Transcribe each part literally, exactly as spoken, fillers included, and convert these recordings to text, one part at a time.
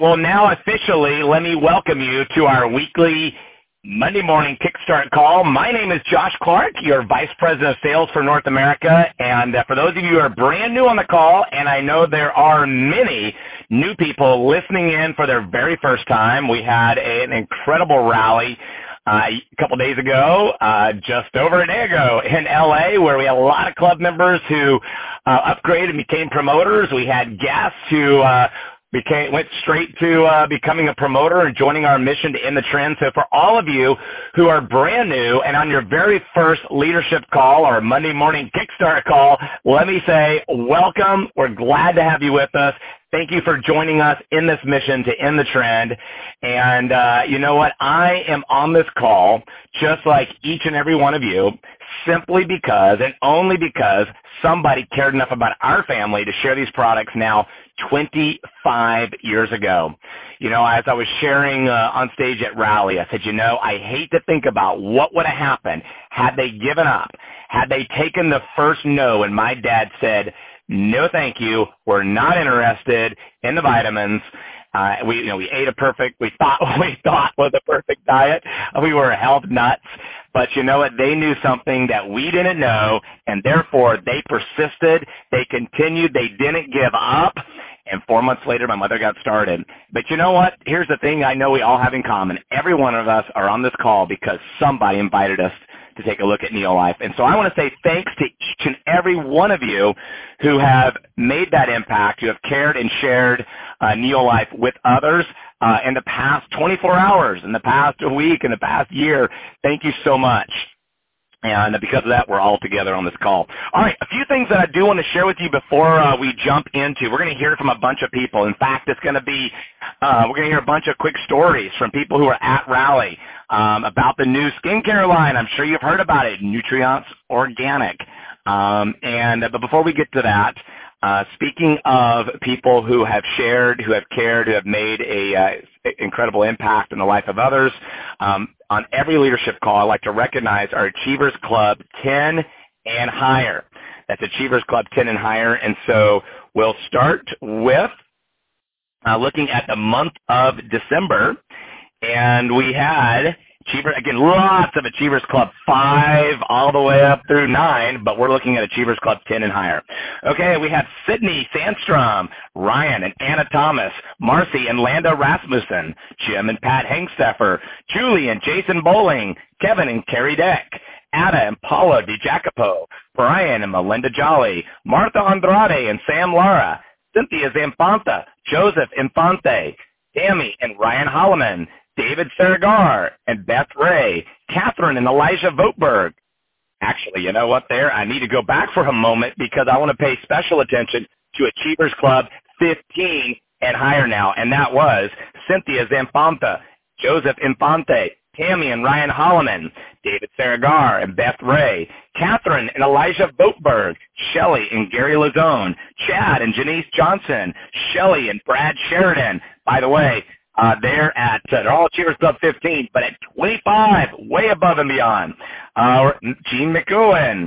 Well, now officially, let me welcome you to our weekly Monday morning Kickstart call. My name is Josh Clark, your Vice President of Sales for North America. And uh, for those of you who are brand new on the call, and I know there are many new people listening in for their very first time, we had a, an incredible rally uh, a couple days ago, uh, just over a day ago in L A, where we had a lot of club members who uh, upgraded and became promoters. We had guests who uh, Became, went straight to uh, becoming a promoter and joining our mission to end the trend. So for all of you who are brand new and on your very first leadership call or Monday morning Kickstart call, let me say welcome. We're glad to have you with us. Thank you for joining us in this mission to end the trend. And uh, you know what? I am on this call just like each and every one of you, simply because and only because somebody cared enough about our family to share these products now twenty-five years ago. You know, as I was sharing uh, on stage at Rally, I said, you know, I hate to think about what would have happened had they given up, had they taken the first no, and my dad said, no, thank you. We're not interested in the vitamins. Uh, we, you know, we ate a perfect, we thought, we thought was a perfect diet. We were health nuts. But you know what? They knew something that we didn't know, and therefore they persisted. They continued. They didn't give up. And four months later, my mother got started. But you know what? Here's the thing I know we all have in common. Every one of us are on this call because somebody invited us to take a look at Neolife. And so I want to say thanks to each and every one of you who have made that impact, who have cared and shared uh, Neolife with others uh, in the past twenty-four hours, in the past week, in the past year. Thank you so much. And because of that, we're all together on this call. All right, a few things that I do want to share with you before uh, we jump into. We're going to hear from a bunch of people. In fact, it's going to be, uh, we're going to hear a bunch of quick stories from people who are at Rally um, about the new skincare line. I'm sure you've heard about it, Nutrients Organic. Um, and uh, but before we get to that, uh, speaking of people who have shared, who have cared, who have made a uh, incredible impact in the life of others, um, on every leadership call, I like to recognize our Achievers Club ten and higher. That's Achievers Club ten and higher. And so we'll start with uh, looking at the month of December. And we had Achievers, again, lots of Achievers Club five all the way up through nine, but we're looking at Achievers Club ten and higher. Okay, we have Sydney Sandstrom, Ryan and Anna Thomas, Marcy and Landa Rasmussen, Jim and Pat Hengsteffer, Julie and Jason Bowling, Kevin and Carrie Deck, Ada and Paula DiJacopo, Brian and Melinda Jolly, Martha Andrade and Sam Lara, Cynthia Zampanta, Joseph Infante, Tammy and Ryan Holloman, David Saragar and Beth Ray, Catherine and Elijah Votberg. Actually, you know what there? I need to go back for a moment because I want to pay special attention to Achievers Club fifteen and higher now, and that was Cynthia Zampanta, Joseph Infante, Tammy and Ryan Holloman, David Saragar and Beth Ray, Catherine and Elijah Votberg, Shelley and Gary Lazone, Chad and Janice Johnson, Shelley and Brad Sheridan. By the way, Uh, they're at, uh, they're all Achievers Club fifteen, but at twenty-five, way above and beyond. Uh, Gene McEwen,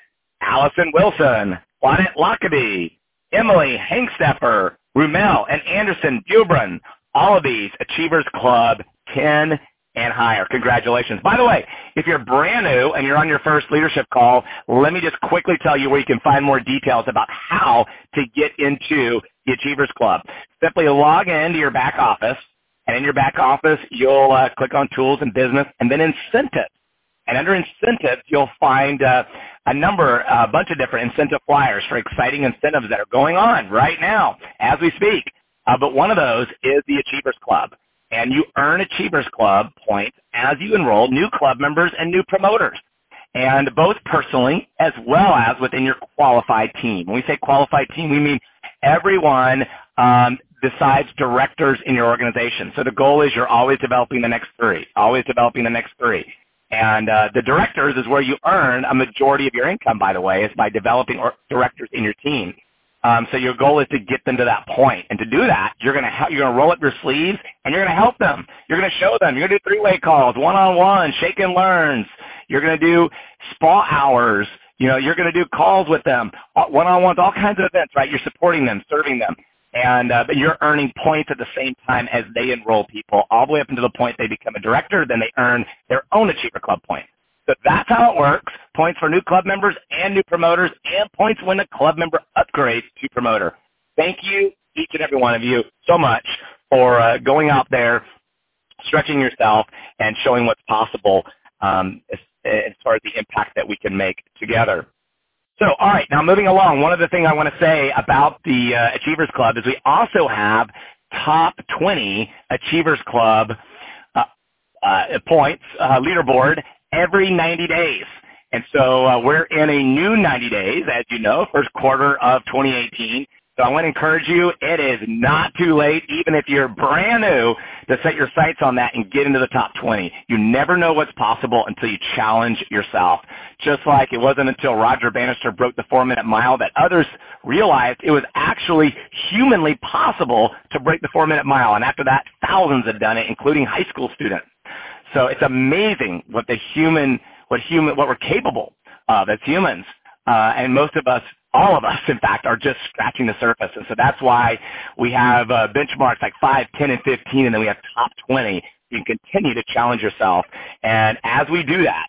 Allison Wilson, Juanette Lockaby, Emily Hengsteffer, Rumel, and Anderson Dubrin. All of these Achievers Club ten and higher. Congratulations. By the way, if you're brand new and you're on your first leadership call, let me just quickly tell you where you can find more details about how to get into the Achievers Club. Simply log into your back office, and in your back office, you'll uh, click on Tools and Business, and then Incentives. And under Incentives, you'll find uh, a number, a bunch of different incentive flyers for exciting incentives that are going on right now as we speak. Uh, but one of those is the Achievers Club. And you earn Achievers Club points as you enroll new club members and new promoters, and both personally as well as within your qualified team. When we say qualified team, we mean everyone um, besides directors in your organization. So the goal is you're always developing the next three, always developing the next three. And uh, the directors is where you earn a majority of your income, by the way, is by developing or directors in your team. Um, so your goal is to get them to that point. And to do that, you're going to help, you're going to roll up your sleeves, and you're going to help them. You're going to show them. You're going to do three-way calls, one-on-one, shake and learns. You're going to do spa hours. You know, you're going to do calls with them, one-on-ones, all kinds of events, right? You're supporting them, serving them. And uh, but you're earning points at the same time as they enroll people, all the way up until the point they become a director. Then they earn their own Achiever Club points. So that's how it works. Points for new club members and new promoters, and points when a club member upgrades to promoter. Thank you, each and every one of you, so much for uh, going out there, stretching yourself, and showing what's possible um, as, as far as the impact that we can make together. So, all right, now moving along, one other thing I want to say about the uh, Achievers Club is we also have top twenty Achievers Club uh, uh, points uh, leaderboard every ninety days. And so uh, we're in a new ninety days, as you know, first quarter of twenty eighteen. So I want to encourage you, it is not too late, even if you're brand new, to set your sights on that and get into the top twenty. You never know what's possible until you challenge yourself. Just like it wasn't until Roger Bannister broke the four-minute mile that others realized it was actually humanly possible to break the four-minute mile. And after that, thousands had done it, including high school students. So it's amazing what the human, what human, what we're capable of as humans. Uh, and most of us, all of us, in fact, are just scratching the surface. And so that's why we have uh, benchmarks like five, ten, and fifteen, and then we have top twenty. You can continue to challenge yourself. And as we do that,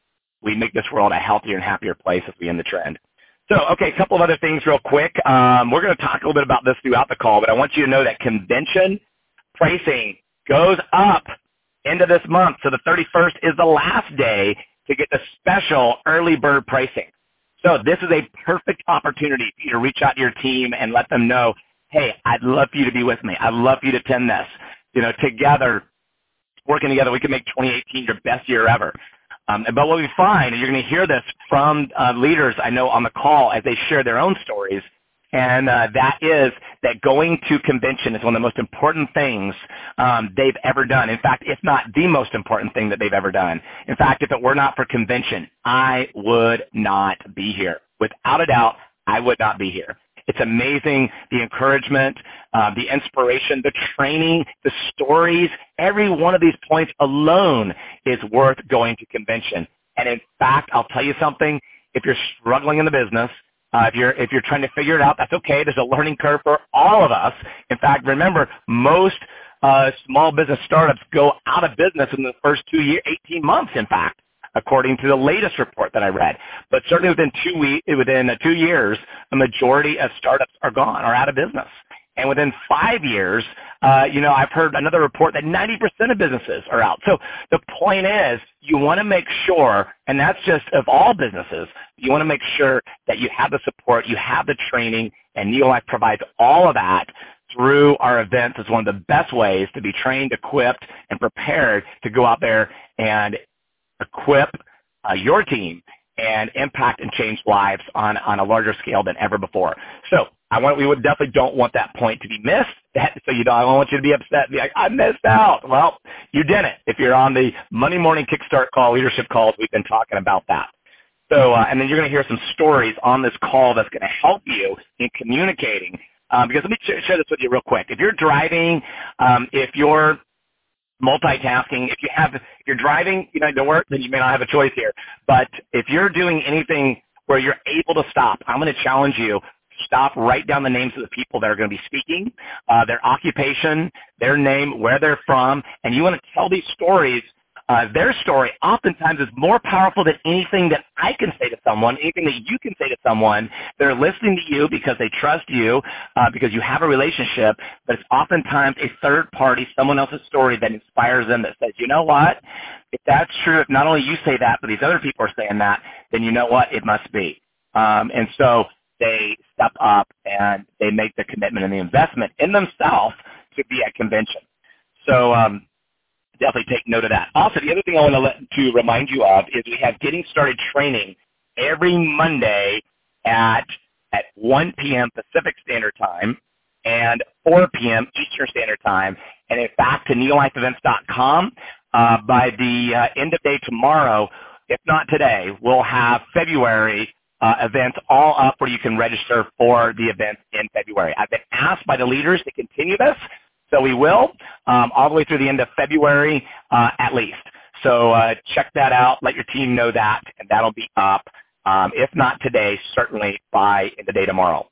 we make this world a healthier and happier place as we end the trend. So, okay, a couple of other things real quick. Um, we're going to talk a little bit about this throughout the call, but I want you to know that convention pricing goes up into this month. So the thirty-first is the last day to get the special early bird pricing. So this is a perfect opportunity for you to reach out to your team and let them know, hey, I'd love for you to be with me. I'd love for you to attend this. You know, together, working together, we can make twenty eighteen your best year ever. Um, but what we find, and you're going to hear this from uh, leaders I know on the call as they share their own stories, and uh, that is that going to convention is one of the most important things um, they've ever done. In fact, if not the most important thing that they've ever done. In fact, if it were not for convention, I would not be here. Without a doubt, I would not be here. It's amazing, the encouragement, uh, the inspiration, the training, the stories. Every one of these points alone is worth going to convention. And in fact, I'll tell you something, if you're struggling in the business, Uh, if you're if you're trying to figure it out, that's okay. There's a learning curve for all of us. In fact, remember, most uh, small business startups go out of business in the first two years, eighteen months, in fact, according to the latest report that I read. But certainly within two weeks, within uh, two years, a majority of startups are gone, are out of business. And within five years, uh, you know, I've heard another report that ninety percent of businesses are out. So the point is, you want to make sure, and that's just of all businesses, you want to make sure that you have the support, you have the training, and Neolife provides all of that through our events. It's one of the best ways to be trained, equipped, and prepared to go out there and equip uh, your team and impact and change lives on, on a larger scale than ever before. So I want, we would definitely don't want that point to be missed. That, so you don't, I don't want you to be upset and be like, I missed out. Well, you didn't. If you're on the Monday morning Kickstart call, leadership calls, we've been talking about that. So, uh, and then you're going to hear some stories on this call that's going to help you in communicating. Um, because let me sh- share this with you real quick. If you're driving, um, if you're multitasking, if you have, if you're driving, you know, to work, then you may not have a choice here. But if you're doing anything where you're able to stop, I'm going to challenge you. Stop, write down the names of the people that are going to be speaking, uh, their occupation, their name, where they're from, and you want to tell these stories. Uh, their story oftentimes is more powerful than anything that I can say to someone, anything that you can say to someone. They're listening to you because they trust you, uh, because you have a relationship, but it's oftentimes a third party, someone else's story that inspires them, that says, you know what, if that's true, if not only you say that, but these other people are saying that, then you know what, it must be. Um, and so they step up and they make the commitment and the investment in themselves to be at convention. So um, definitely take note of that. Also, the other thing I want to, let, to remind you of is we have Getting Started training every Monday at at one p.m. Pacific Standard Time and four p.m. Eastern Standard Time. And in fact, to neolife events dot com, uh, by the uh, end of day tomorrow, if not today, we'll have February Uh, events all up where you can register for the events in February. I've been asked by the leaders to continue this, so we will, um, all the way through the end of February uh, at least. So uh, check that out. Let your team know that, and that'll be up. Um, if not today, certainly by the day tomorrow.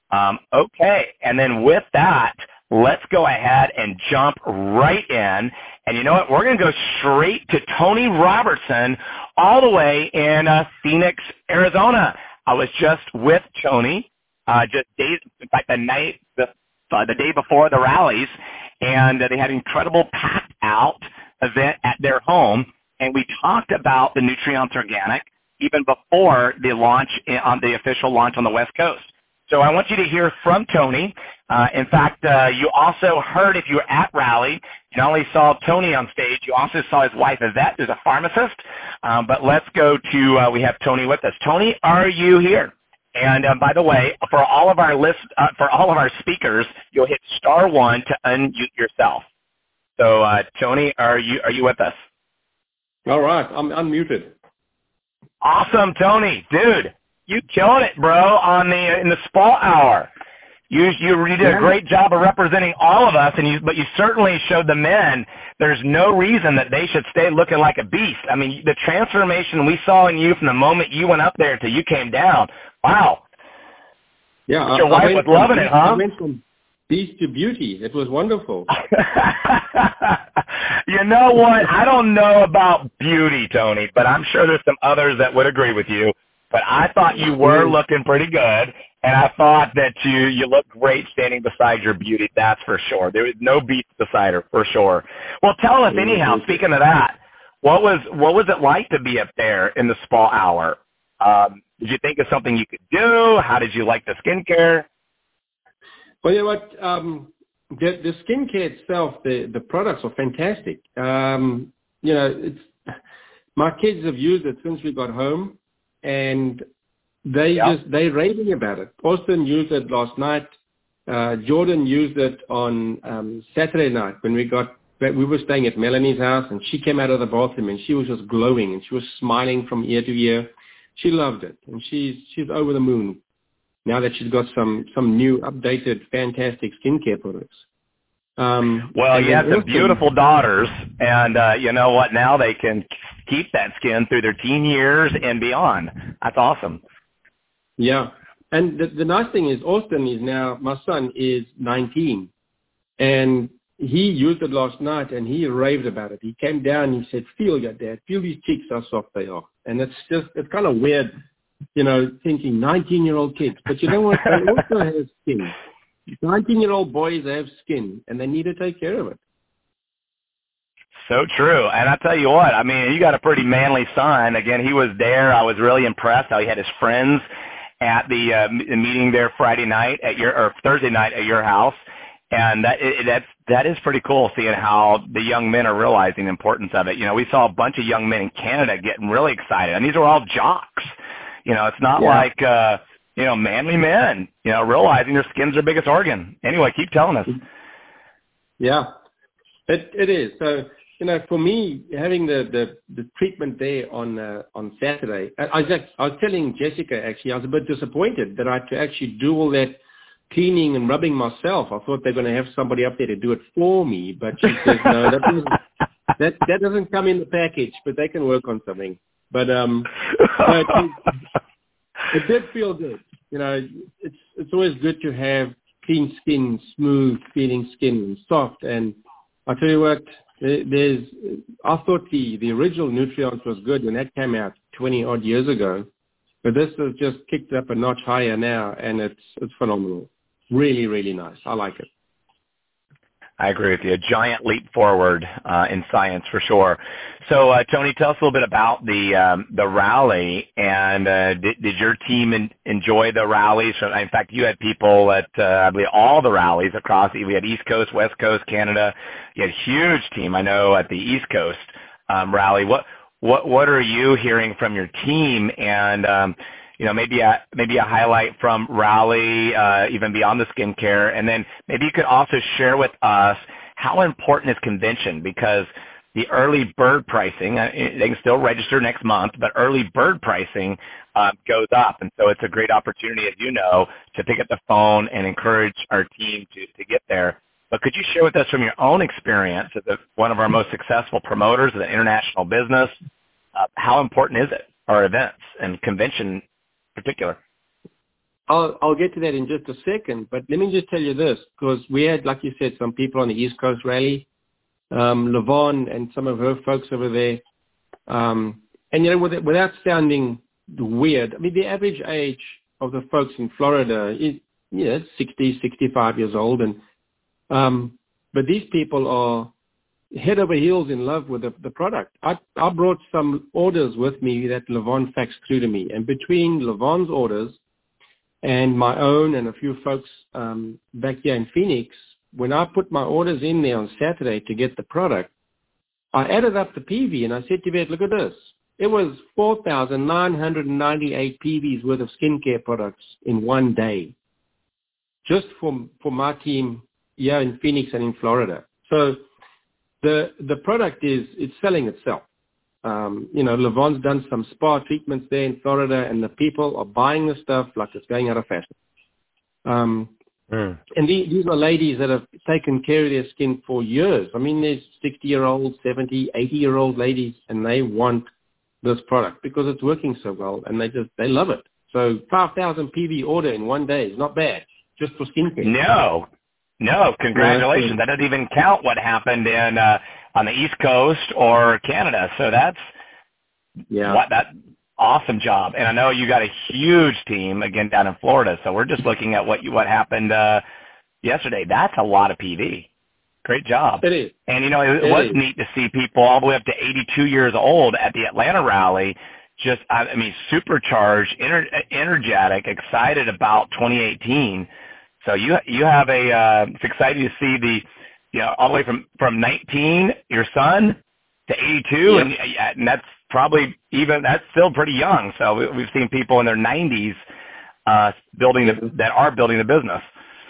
Um, okay, and then with that, let's go ahead and jump right in. And you know what? We're going to go straight to Tony Robertson all the way in uh, Phoenix, Arizona. I was just with Tony uh, just days, in fact, the night, the, uh, the day before the rallies, and uh, they had an incredible packed out event at their home, and we talked about the Nutrients Organic even before the launch on the official launch on the West Coast. So I want you to hear from Tony. Uh, in fact, uh, you also heard, if you were at Rally, you not only saw Tony on stage, you also saw his wife, Yvette, who's a pharmacist. Um, but let's go to, uh, we have Tony with us. Tony, are you here? And uh, by the way, for all of our list, uh, for all of our speakers, you'll hit star one to unmute yourself. So, uh, Tony, are you are you with us? All right, I'm unmuted. Awesome, Tony, dude. You killed it, bro, on the in the Spall Hour. You you, you did a great job of representing all of us, and you but you certainly showed the men there's no reason that they should stay looking like a beast. I mean, the transformation we saw in you from the moment you went up there till you came down. Wow. Yeah, but your I, wife I was loving from, it, huh? I went from beast to beauty. It was wonderful. You know what? I don't know about beauty, Tony, but I'm sure there's some others that would agree with you. But I thought you were looking pretty good, and I thought that you you looked great standing beside your beauty. That's for sure. There was no beat beside her, for sure. Well, tell us anyhow. Speaking of that, what was what was it like to be up there in the Spall Hour? Um, did you think of something you could do? How did you like the skincare? Well, you know what? Um, the the skincare itself, the the products are fantastic. Um, you know, it's my kids have used it since we got home. And they yep. just, they raving about it. Austin used it last night. Uh, Jordan used it on um, Saturday night when we got, we were staying at Melanie's house, and she came out of the bathroom and she was just glowing and she was smiling from ear to ear. She loved it, and she's, she's over the moon now that she's got some, some new updated fantastic skincare products. Um, well, you have some beautiful daughters, and uh, you know what? Now they can keep that skin through their teen years and beyond. That's awesome. Yeah. And the, the nice thing is Austin is now, my son is nineteen, and he used it last night and he raved about it. He came down and he said, feel your dad, feel these cheeks how soft they are. And it's just, it's kind of weird, you know, thinking nineteen-year-old kids. But you know what? They also have skin. nineteen-year-old boys have skin, and they need to take care of it. So true. And I tell you what, I mean, you got a pretty manly son. Again, he was there. I was really impressed how he had his friends at the uh, meeting there Friday night at your, or Thursday night at your house. And that, it, that's, that is pretty cool, seeing how the young men are realizing the importance of it. You know, we saw a bunch of young men in Canada getting really excited, and these are all jocks. You know, it's not yeah. like, uh, you know, manly men, you know, realizing their skin's their biggest organ. Anyway, keep telling us. Yeah, it it is. So, you know, for me, having the, the, the treatment there on uh, on Saturday, I, I, was, I was telling Jessica, actually, I was a bit disappointed that I had to actually do all that cleaning and rubbing myself. I thought they were going to have somebody up there to do it for me, but she says, no, that doesn't, that, that doesn't come in the package, but they can work on something. But, um, but it, it did feel good. You know, it's it's always good to have clean skin, smooth feeling skin, soft. And I tell you what, there's, I thought the, the original Nutrients was good when that came out twenty odd years ago, but this has just kicked up a notch higher now, and it's it's phenomenal. Really, really nice. I like it. I agree with you. A giant leap forward uh, in science for sure. So, uh, Tony, tell us a little bit about the um, the rally, and uh, did, did your team in, enjoy the rallies? So, in fact, you had people at uh, I believe all the rallies across. We had East Coast, West Coast, Canada. You had a huge team, I know, at the East Coast um, rally. What what what are you hearing from your team? And um, you know, maybe a maybe a highlight from Rally, uh, even beyond the skincare, and then maybe you could also share with us how important is convention, because the early bird pricing, uh, they can still register next month, but early bird pricing uh, goes up, and so it's a great opportunity, as you know, to pick up the phone and encourage our team to to get there. But could you share with us from your own experience as a, one of our most successful promoters of the international business, uh, how important is it, our events and convention particular? I'll, I'll get to that in just a second, but let me just tell you this, because we had, like you said, some people on the East Coast rally, um, Levon and some of her folks over there. Um, and, you know, with, without sounding weird, I mean, the average age of the folks in Florida is, you know, sixty, sixty-five years old. And um, but these people are head over heels in love with the, the product. I, I brought some orders with me that Levon faxed through to me. And between Levon's orders and my own and a few folks um, back here in Phoenix, when I put my orders in there on Saturday to get the product, I added up the P V and I said to Yvette, look at this. It was four thousand nine hundred ninety-eight P Vs worth of skincare products in one day, just for, for my team here in Phoenix and in Florida. So the the product is it's selling itself. Um, you know, Levon's done some spa treatments there in Florida, and the people are buying the stuff like it's going out of fashion. Um, mm. And these, these are ladies that have taken care of their skin for years. I mean, there's sixty-year-old, seventy, eighty-year-old ladies, and they want this product because it's working so well, and they just they love it. So five thousand P V order in one day is not bad, just for skincare. No, no, congratulations. That doesn't even count what happened in uh, on the East Coast or Canada. So that's yeah, what that awesome job. And I know you got a huge team again down in Florida. So we're just looking at what you, what happened uh, yesterday. That's a lot of P V. Great job. It is. And, you know, it, it was is. neat to see people all the way up to eighty-two years old at the Atlanta rally, just, I mean, supercharged, ener- energetic, excited about twenty eighteen. So you you have a, uh, it's exciting to see the, you know, all the way from, from nineteen, your son, to eighty-two, Yep. and, and that's probably even, that's still pretty young. So we, we've seen people in their nineties uh, building the, that are building the business.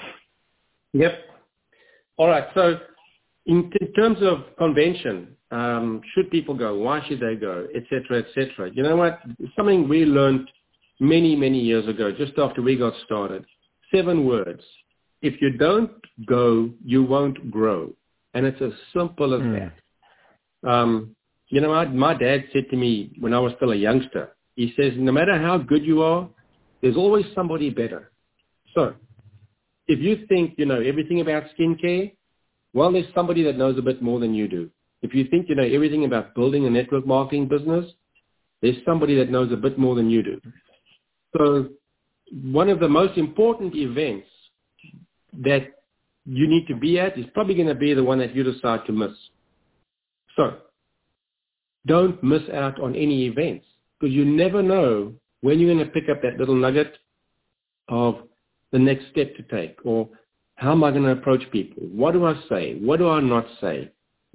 Yep. All right. So in, in terms of convention, um, should people go? Why should they go? Et cetera, et cetera. You know what? Something we learned many, many years ago, just after we got started. Seven words. If you don't go, you won't grow. And it's as simple as mm. that. Um, you know, my, my dad said to me when I was still a youngster, he says, no matter how good you are, there's always somebody better. So if you think you know everything about skincare, well, there's somebody that knows a bit more than you do. If you think you know everything about building a network marketing business, there's somebody that knows a bit more than you do. So one of the most important events that you need to be at is probably going to be the one that you decide to miss. So don't miss out on any events, because you never know when you're going to pick up that little nugget of the next step to take, or how am I going to approach people? What do I say? What do I not say?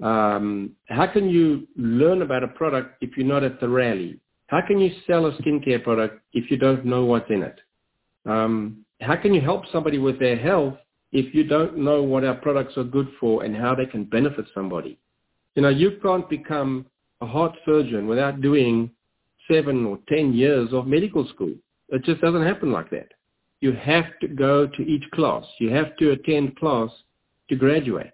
Um, how can you learn about a product if you're not at the rally? How can you sell a skincare product if you don't know what's in it? Um, how can you help somebody with their health if you don't know what our products are good for and how they can benefit somebody? You know, you can't become a heart surgeon without doing seven or ten years of medical school. It just doesn't happen like that. You have to go to each class. You have to attend class to graduate,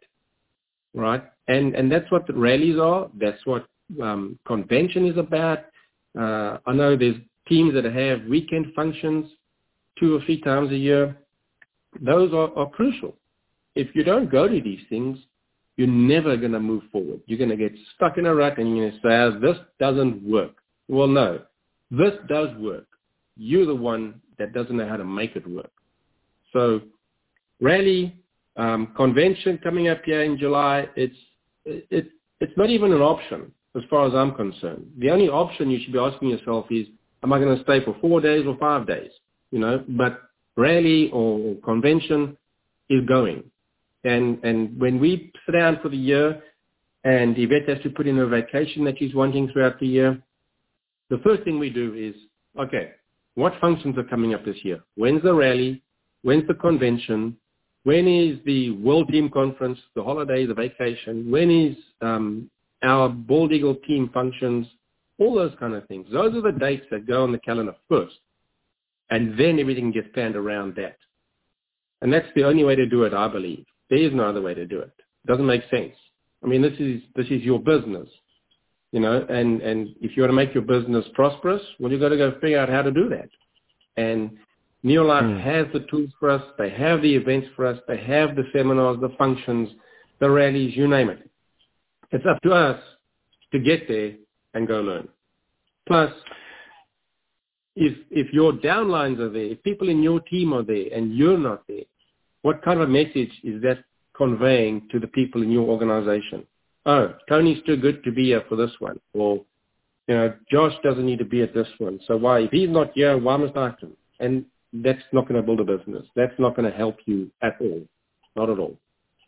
right? And and that's what the rallies are. That's what um, convention is about. Uh, I know there's teams that have weekend functions two or three times a year. Those are, are crucial. If you don't go to these things, you're never going to move forward. You're going to get stuck in a rut and you're going to say, oh, this doesn't work. Well, no, this does work. You're the one that doesn't know how to make it work. So rally, um, convention coming up here in July, it's, it, it's not even an option as far as I'm concerned. The only option you should be asking yourself is, am I going to stay for four days or five days? You know, but rally or convention is going. And and when we sit down for the year and Yvette has to put in a vacation that she's wanting throughout the year, the first thing we do is, okay, what functions are coming up this year? When's the rally? When's the convention? When is the World Team Conference, the holidays, the vacation? When is um, our Bald Eagle team functions? All those kind of things. Those are the dates that go on the calendar first. And then everything gets planned around that. And that's the only way to do it, I believe. There is no other way to do it. It doesn't make sense. I mean, this is this is your business, you know, and, and if you want to make your business prosperous, well, you've got to go figure out how to do that. And Neolife Mm. has the tools for us. They have the events for us. They have the seminars, the functions, the rallies, you name it. It's up to us to get there and go learn. Plus, if if your downlines are there, if people in your team are there and you're not there, what kind of a message is that conveying to the people in your organization? Oh, Tony's too good to be here for this one. Or, you know, Josh doesn't need to be at this one. So why? If he's not here, why must I come? And that's not going to build a business. That's not going to help you at all. Not at all.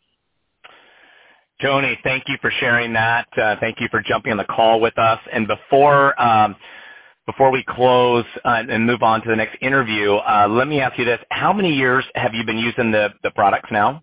Tony, thank you for sharing that. Uh, thank you for jumping on the call with us. And before um, before we close uh, and move on to the next interview, uh, let me ask you this. How many years have you been using the, the products now?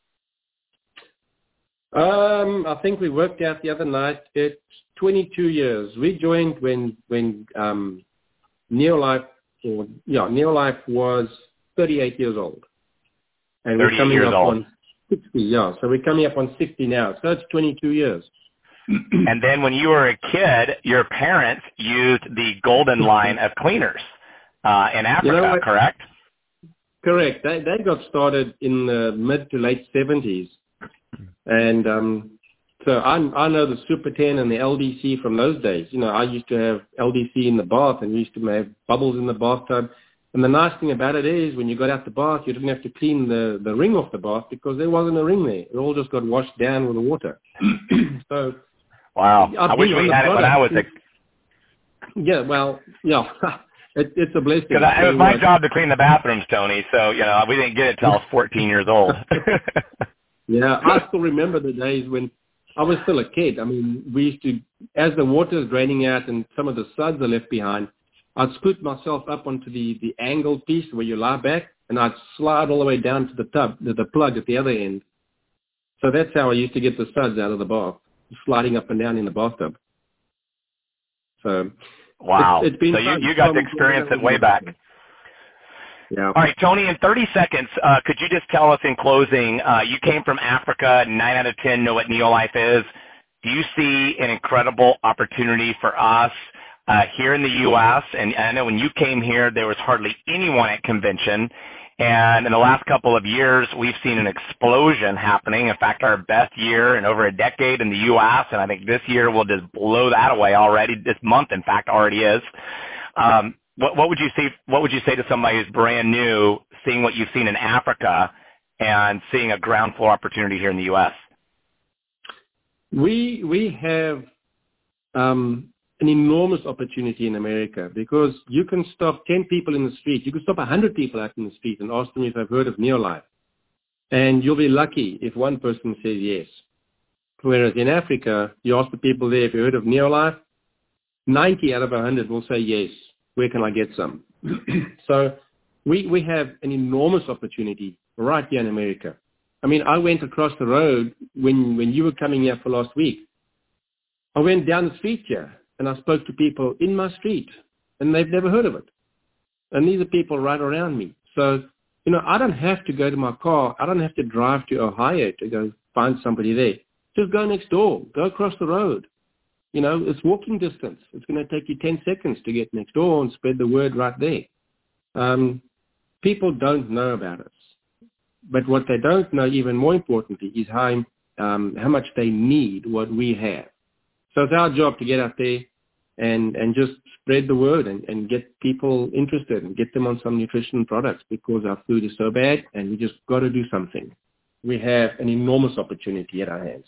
Um, I think we worked out the other night. It's twenty-two years. We joined when when um, Neolife, or yeah, Neolife was thirty-eight years old, and we're coming up old. on sixty. Yeah, so we're coming up on sixty now. So it's twenty-two years. And then when you were a kid, your parents used the Golden line of cleaners uh, in Africa, you know correct? Correct. They they got started in the mid to late seventies. And um, so I, I know the Super ten and the L D C from those days. You know, I used to have L D C in the bath, and we used to have bubbles in the bathtub. And the nice thing about it is when you got out the bath, you didn't have to clean the, the ring off the bath because there wasn't a ring there. It all just got washed down with the water. So, wow. I wish we had it when I was a... Yeah, well, yeah. It, it's a blessing. Because it was my job to clean the bathrooms, Tony, so, you know, we didn't get it until I was fourteen years old. Yeah, I still remember the days when I was still a kid. I mean, we used to, as the water is draining out and some of the suds are left behind, I'd scoot myself up onto the, the angled piece where you lie back, and I'd slide all the way down to the tub, to the plug at the other end. So that's how I used to get the suds out of the bath, sliding up and down in the bathtub. So, wow. It's, it's been so you, you got to experience it way back. Yeah. All right, Tony, in thirty seconds, uh, could you just tell us in closing, uh, you came from Africa, nine out of ten know what Neolife is. Do you see an incredible opportunity for us uh, here in the U S? And I know when you came here, there was hardly anyone at convention. And in the last couple of years, we've seen an explosion happening. In fact, our best year in over a decade in the U S, and I think this year will just blow that away already. This month, in fact, already is. Um, What, what would you say? What would you say to somebody who's brand new, seeing what you've seen in Africa, and seeing a ground floor opportunity here in the U S? We we have um, an enormous opportunity in America because you can stop ten people in the street, you can stop a hundred people out in the street and ask them if they've heard of Neolife, and you'll be lucky if one person says yes. Whereas in Africa, you ask the people there if you heard of Neolife, ninety out of a hundred will say yes. Where can I get some? So we we have an enormous opportunity right here in America. I mean, I went across the road when, when you were coming here for last week. I went down the street here, and I spoke to people in my street, and they've never heard of it. And these are people right around me. So, you know, I don't have to go to my car. I don't have to drive to Ohio to go find somebody there. Just go next door. Go across the road. You know, it's walking distance. It's going to take you ten seconds to get next door and spread the word right there. Um, people don't know about us. But what they don't know, even more importantly, is how, um, how much they need what we have. So it's our job to get out there and, and just spread the word and, and get people interested and get them on some nutrition products because our food is so bad and we just got to do something. We have an enormous opportunity at our hands.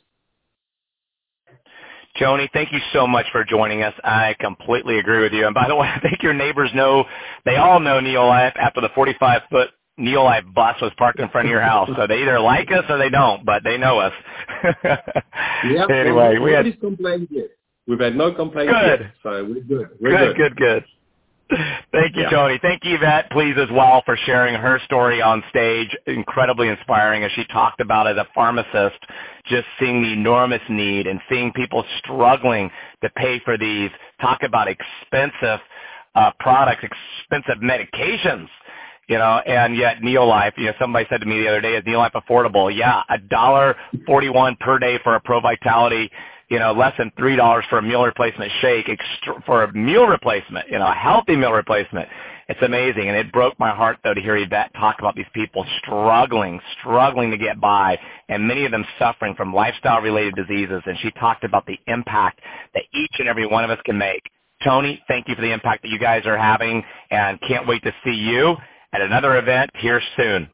Tony, thank you so much for joining us. I completely agree with you. And by the way, I think your neighbors know, they all know Neolife after the forty-five foot Neolife bus was parked in front of your house. So they either like us or they don't, but they know us. Yep, anyway, well, we had complaints yet. We've had no complaints good. yet, so we're good. We're good, good, good, good. Thank you, yeah. Tony. Thank you, Yvette, please, as well, for sharing her story on stage. Incredibly inspiring, as she talked about as a pharmacist, just seeing the enormous need and seeing people struggling to pay for these. Talk about expensive uh, products, expensive medications, you know, and yet Neolife, you know, somebody said to me the other day, is Neolife affordable? Yeah, a dollar forty-one per day for a Pro Vitality, you know, less than three dollars for a meal replacement shake, extra, for a meal replacement, you know, a healthy meal replacement. It's amazing. And it broke my heart, though, to hear Yvette talk about these people struggling, struggling to get by, and many of them suffering from lifestyle-related diseases. And she talked about the impact that each and every one of us can make. Tony, thank you for the impact that you guys are having, and can't wait to see you at another event here soon.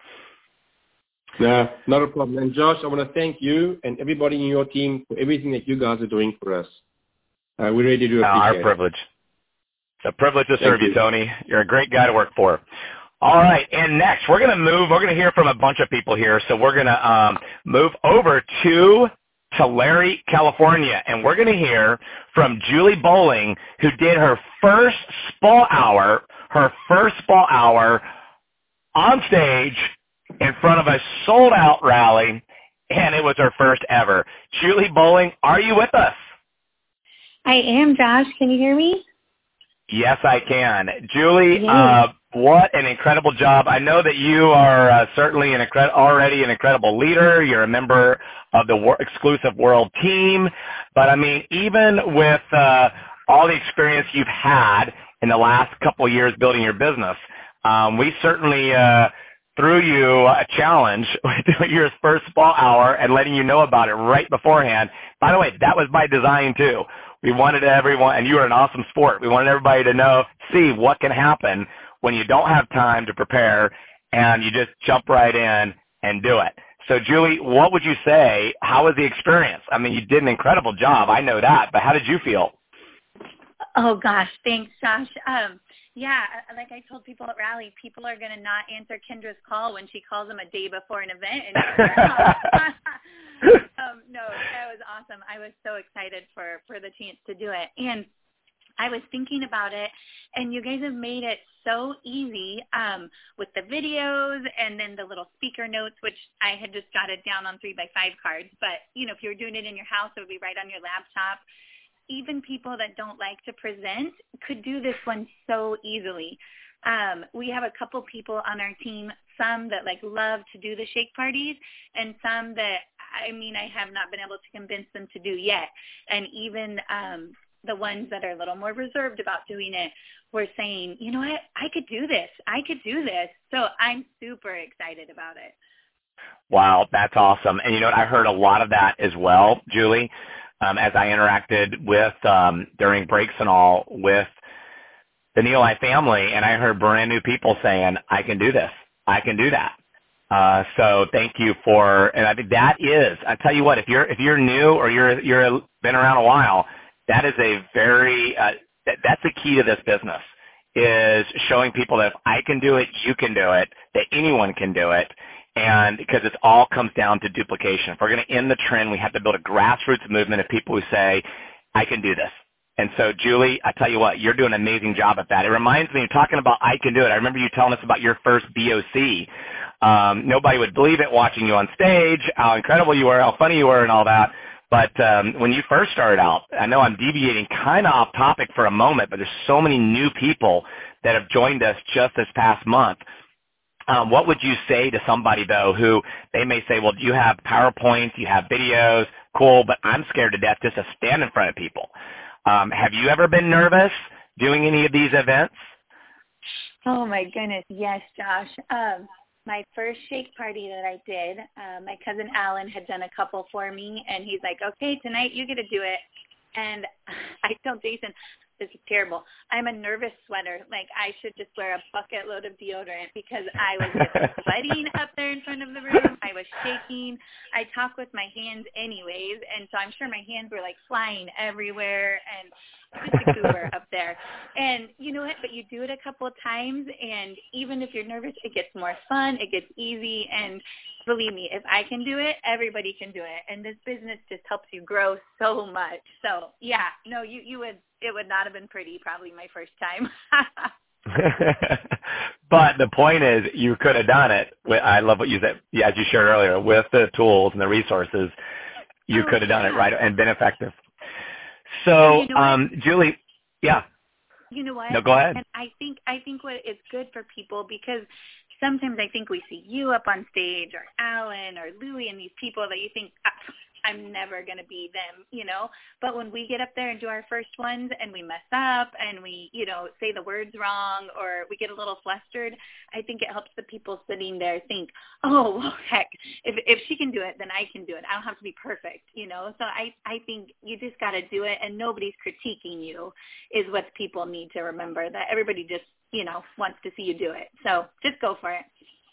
No, not a problem. And Josh, I want to thank you and everybody in your team for everything that you guys are doing for us. Uh, we really do appreciate uh, our it. privilege. It's a privilege to Thank serve you. you, Tony. You're a great guy to work for. All right, and next we're going to move. We're going to hear from a bunch of people here, so we're going to um, move over to Tulare, California, and we're going to hear from Julie Bowling, who did her first spa hour, her first spa hour on stage in front of a sold-out rally, and it was her first ever. Julie Bowling, are you with us? I am, Josh. Can you hear me? Yes, I can. Julie, uh, what an incredible job. I know that you are uh, certainly an incre- already an incredible leader. You're a member of the wor- exclusive world team. But, I mean, even with uh, all the experience you've had in the last couple of years building your business, um, we certainly uh, threw you a challenge with your first spa hour and letting you know about it right beforehand. By the way, that was by design, too. We wanted everyone, and you are an awesome sport, we wanted everybody to know, see what can happen when you don't have time to prepare and you just jump right in and do it. So, Julie, what would you say? How was the experience? I mean, you did an incredible job. I know that. But how did you feel? Oh, gosh. Thanks, Josh. Um, yeah, like I told people at Rally, people are going to not answer Kendra's call when she calls them a day before an event. And um, no, that was awesome. I was so excited for, for the chance to do it. And I was thinking about it, and you guys have made it so easy um, with the videos and then the little speaker notes, which I had just jotted down on three by five cards. But, you know, if you were doing it in your house, it would be right on your laptop. Even people that don't like to present could do this one so easily. Um, we have a couple people on our team, some that like love to do the shake parties and some that, I mean, I have not been able to convince them to do yet. And even um, the ones that are a little more reserved about doing it were saying, you know what, I could do this. I could do this. So I'm super excited about it. Wow, that's awesome. And you know what, I heard a lot of that as well, Julie. Um, as I interacted with, um, during breaks and all, with the Neoli family, and I heard brand new people saying, I can do this. I can do that. Uh, so thank you for, and I think that is, I tell you what, if you're, if you're new or you're, you're been around a while, that is a very, uh, that, that's the key to this business, is showing people that if I can do it, you can do it, that anyone can do it. And because it all comes down to duplication. If we're going to end the trend, we have to build a grassroots movement of people who say, I can do this. And so, Julie, I tell you what, you're doing an amazing job at that. It reminds me, you're talking about I can do it. I remember you telling us about your first B O C. Um, nobody would believe it watching you on stage, how incredible you were, how funny you were and all that. But um, when you first started out, I know I'm deviating kind of off topic for a moment, but there's so many new people that have joined us just this past month. Um, what would you say to somebody, though, who they may say, well, you have PowerPoints, you have videos, cool, but I'm scared to death just to stand in front of people. Um, have you ever been nervous doing any of these events? Oh, my goodness. Yes, Josh. Um, my first shake party that I did, uh, my cousin Alan had done a couple for me, and he's like, okay, tonight you get to do it. And I told Jason, this is terrible. I'm a nervous sweater. Like, I should just wear a bucket load of deodorant because I was just sweating up there in front of the room. I was shaking. I talk with my hands anyways, and so I'm sure my hands were, like, flying everywhere and just a goober up there. And you know what? But you do it a couple of times, and even if you're nervous, it gets more fun. It gets easy, and believe me, if I can do it, everybody can do it. And this business just helps you grow so much. So, yeah, no, you, you would, it would not have been pretty probably my first time. But the point is, you could have done it. With, I love what you said, yeah, as you shared earlier, with the tools and the resources, you oh, could have done yeah. it right and been effective. So, you know um, Julie, yeah. You know what? No, go ahead. And I think I think what it's good for people, because sometimes I think we see you up on stage or Alan or Louie and these people that you think, I'm never going to be them, you know. But when we get up there and do our first ones and we mess up and we, you know, say the words wrong or we get a little flustered, I think it helps the people sitting there think, oh, well, heck, if if she can do it, then I can do it. I don't have to be perfect, you know. So I, I think you just got to do it, and nobody's critiquing you is what people need to remember, that everybody just, you know, wants to see you do it. So just go for it.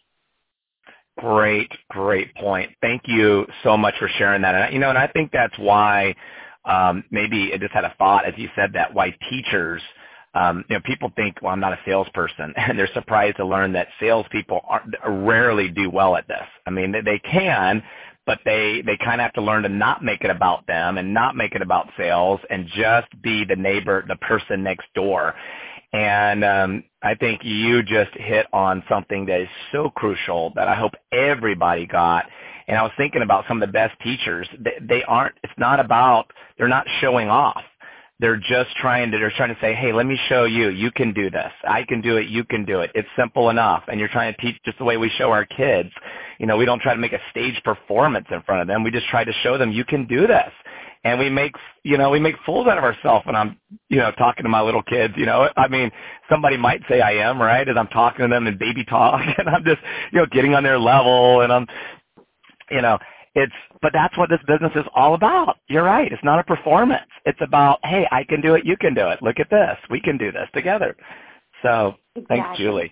Great, great point. Thank you so much for sharing that. And, you know, and I think that's why um, maybe I just had a thought as you said that, why teachers, um, you know, people think, well, I'm not a salesperson, and they're surprised to learn that salespeople are, rarely do well at this. I mean, they, they can, but they, they kind of have to learn to not make it about them and not make it about sales and just be the neighbor, the person next door. And um, I think you just hit on something that is so crucial that I hope everybody got. And I was thinking about some of the best teachers. They, they aren't, it's not about, they're not showing off. They're just trying to, they're trying to say, hey, let me show you. You can do this. I can do it. You can do it. It's simple enough. And you're trying to teach just the way we show our kids. You know, we don't try to make a stage performance in front of them. We just try to show them you can do this. And we make, you know, we make fools out of ourselves when I'm, you know, talking to my little kids, you know. I mean, somebody might say I am, right, as I'm talking to them in baby talk, and I'm just, you know, getting on their level, and I'm, you know, it's, but that's what this business is all about. You're right. It's not a performance. It's about, hey, I can do it. You can do it. Look at this. We can do this together. So exactly. Thanks, Julie.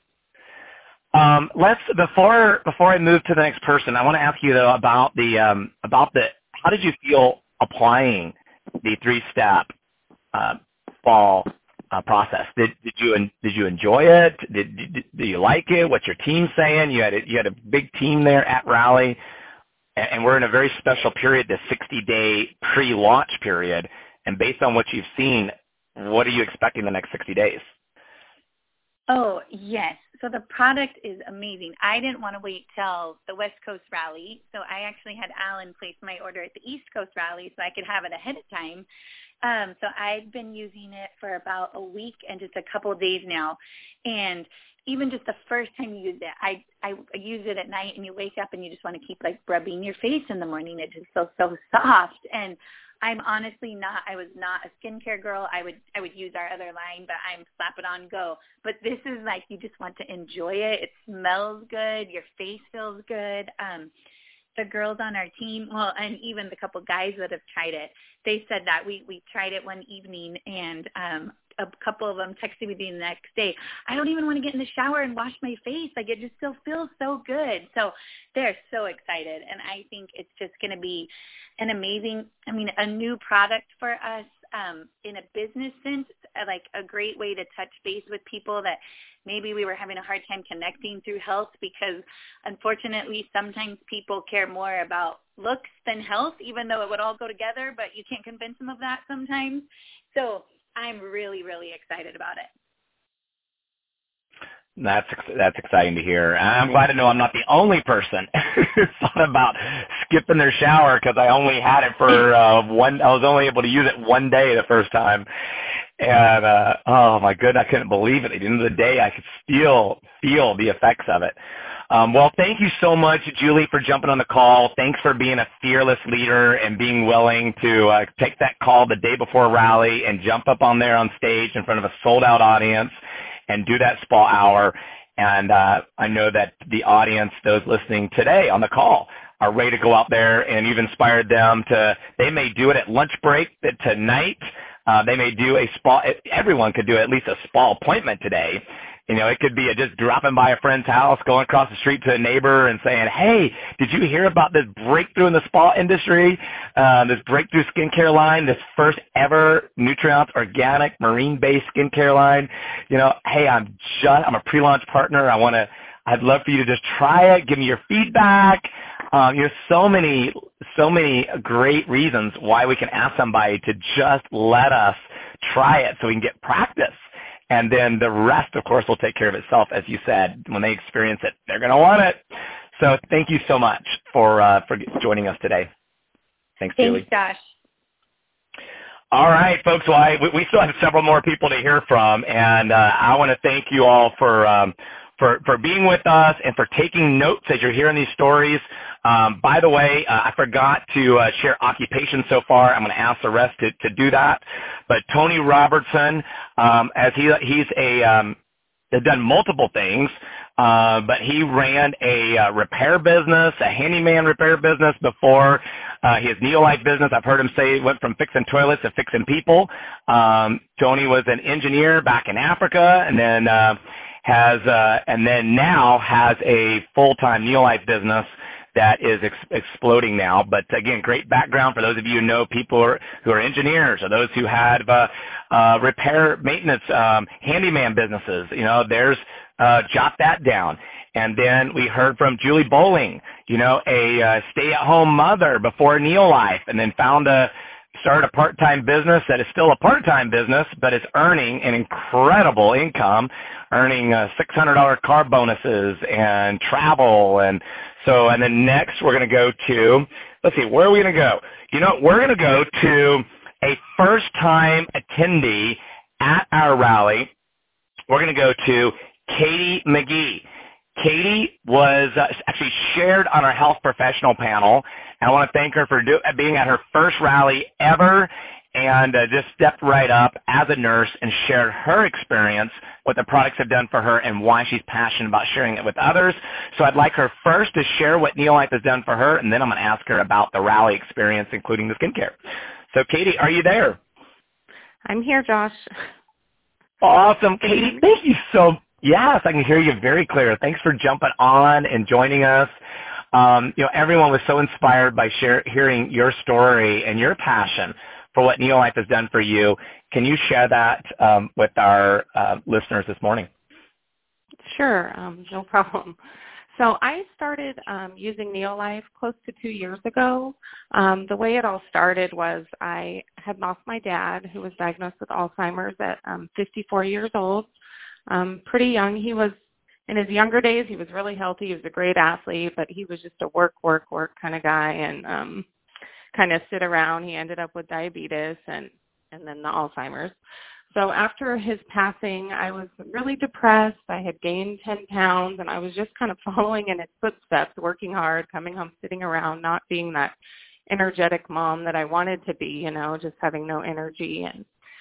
Um, let's, before, before I move to the next person, I want to ask you, though, about the, um, about the, how did you feel applying the three-step uh, fall uh, process? Did did you did you enjoy it? Did, did do you like it? What's your team saying? You had a, you had a big team there at Rally, and, and we're in a very special period, the sixty-day pre-launch period. And based on what you've seen, what are you expecting the next sixty days? Oh, yes. So the product is amazing. I didn't want to wait till the West Coast Rally, so I actually had Alan place my order at the East Coast Rally so I could have it ahead of time. Um, so I've been using it for about a week and just a couple of days now. And even just the first time you use it, I, I use it at night and you wake up and you just want to keep like rubbing your face in the morning. It just feels so soft. And I'm honestly not, I was not a skincare girl. I would, I would use our other line, but I'm slap it on, go. But this is like, you just want to enjoy it. It smells good. Your face feels good. Um, the girls on our team, well, and even the couple guys that have tried it, they said that we, we tried it one evening and um, a couple of them texted me the next day, I don't even want to get in the shower and wash my face. Like it just still feels so good. So they're so excited. And I think it's just going to be an amazing, I mean, a new product for us um, in a business sense, like a great way to touch base with people that maybe we were having a hard time connecting through health, because unfortunately sometimes people care more about looks than health, even though it would all go together, but you can't convince them of that sometimes. So I'm really, really excited about it. That's that's exciting to hear. I'm glad to know I'm not the only person who thought about skipping their shower, because I only had it for uh, one. I was only able to use it one day the first time, and uh, oh my goodness, I couldn't believe it. At the end of the day, I could still feel the effects of it. Um, well, thank you so much, Julie, for jumping on the call. Thanks for being a fearless leader and being willing to uh, take that call the day before Rally and jump up on there on stage in front of a sold-out audience and do that spa hour. And uh, I know that the audience, those listening today on the call, are ready to go out there, and you've inspired them to, they may do it at lunch break tonight. Uh, they may do a spa, everyone could do at least a spa appointment today. You know, it could be a, just dropping by a friend's house, going across the street to a neighbor and saying, hey, did you hear about this breakthrough in the spa industry, uh, this breakthrough skincare line, this first ever Nutrients organic marine-based skincare line? You know, hey, I'm just, I'm a pre-launch partner. I want to, I'd love for you to just try it. Give me your feedback. Um, you know, so many, so many great reasons why we can ask somebody to just let us try it so we can get practice. And then the rest, of course, will take care of itself. As you said, when they experience it, they're going to want it. So thank you so much for uh, for joining us today. Thanks, Julie. Thanks, Josh. All right, folks. Well, I, we still have several more people to hear from, and uh, I want to thank you all for um, for, for being with us and for taking notes as you're hearing these stories. Um, by the way, uh, I forgot to uh, share occupation so far. I'm going to ask the rest to, to do that. But Tony Robertson, um, as he he's a um, has done multiple things, uh, but he ran a uh, repair business, a handyman repair business before uh, his Neolife business. I've heard him say he went from fixing toilets to fixing people. Um, Tony was an engineer back in Africa, and then uh, has uh, and then now has a full-time Neolife business that is ex- exploding now. But again, great background for those of you who know people who are, who are engineers or those who have uh, uh, repair, maintenance, um, handyman businesses. You know, there's uh, jot that down. And then we heard from Julie Bowling, you know, a uh, stay-at-home mother before Neolife, and then found a started a part-time business that is still a part-time business, but is earning an incredible income, earning uh, six hundred dollars car bonuses and travel. And so, and then next we're going to go to, let's see, where are we going to go? You know, we're going to go to a first-time attendee at our rally. We're going to go to Katie McGee. Katie was uh, actually shared on our health professional panel, and I want to thank her for do, being at her first rally ever, and uh, just stepped right up as a nurse and shared her experience, what the products have done for her, and why she's passionate about sharing it with others. So I'd like her first to share what Neolife has done for her, and then I'm going to ask her about the rally experience, including the skincare. So, Katie, are you there? I'm here, Josh. Awesome, Katie. Thank you so much. Yes, I can hear you very clear. Thanks for jumping on and joining us. Um, you know, everyone was so inspired by share, hearing your story and your passion for what Neolife has done for you. Can you share that um, with our uh, listeners this morning? Sure, um, no problem. So I started um, using Neolife close to two years ago. Um, the way it all started was I had lost my dad, who was diagnosed with Alzheimer's at um, fifty-four years old. Um, pretty young. He was, in his younger days, he was really healthy. He was a great athlete, but he was just a work, work, work kind of guy and um, kind of sit around. He ended up with diabetes and, and then the Alzheimer's. So after his passing, I was really depressed. I had gained ten pounds, and I was just kind of following in his footsteps, working hard, coming home, sitting around, not being that energetic mom that I wanted to be, you know, just having no energy. And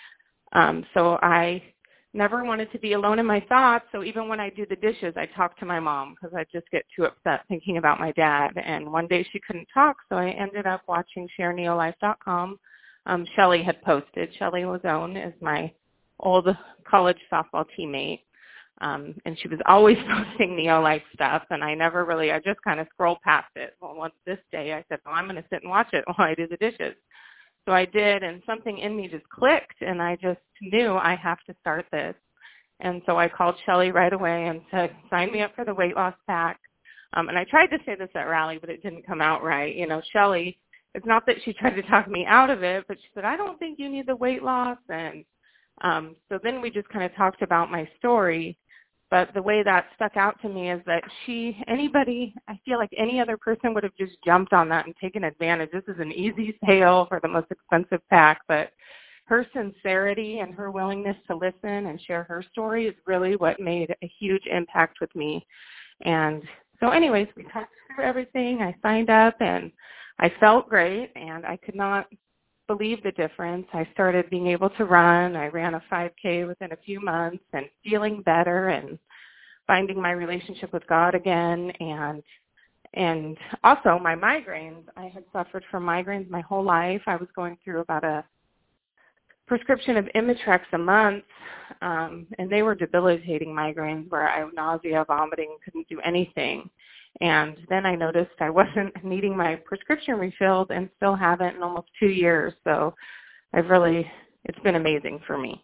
um, so I never wanted to be alone in my thoughts, so even when I do the dishes, I talk to my mom because I just get too upset thinking about my dad. And one day she couldn't talk, so I ended up watching share neolife dot com. Um, Shelly had posted. Shelly Lazone is my old college softball teammate, um, and she was always posting Neolife stuff, and I never really, I just kind of scrolled past it. Well, once this day, I said, well, I'm going to sit and watch it while I do the dishes. So I did, and something in me just clicked, and I just knew I have to start this. And so I called Shelly right away and said, sign me up for the weight loss pack. Um, and I tried to say this at rally, but it didn't come out right. You know, Shelly, it's not that she tried to talk me out of it, but she said, I don't think you need the weight loss. And um, so then we just kind of talked about my story. But the way that stuck out to me is that she, anybody, I feel like any other person would have just jumped on that and taken advantage. This is an easy sale for the most expensive pack, but her sincerity and her willingness to listen and share her story is really what made a huge impact with me. And so anyways, we talked through everything. I signed up and I felt great, and I could not believe the difference. I started being able to run. I ran a five K within a few months and feeling better and finding my relationship with God again. And and also my migraines. I had suffered from migraines my whole life. I was going through about a prescription of Imitrex a month, um, and they were debilitating migraines where I had nausea, vomiting, couldn't do anything. And then I noticed I wasn't needing my prescription refilled and still haven't in almost two years. So I've really, it's been amazing for me.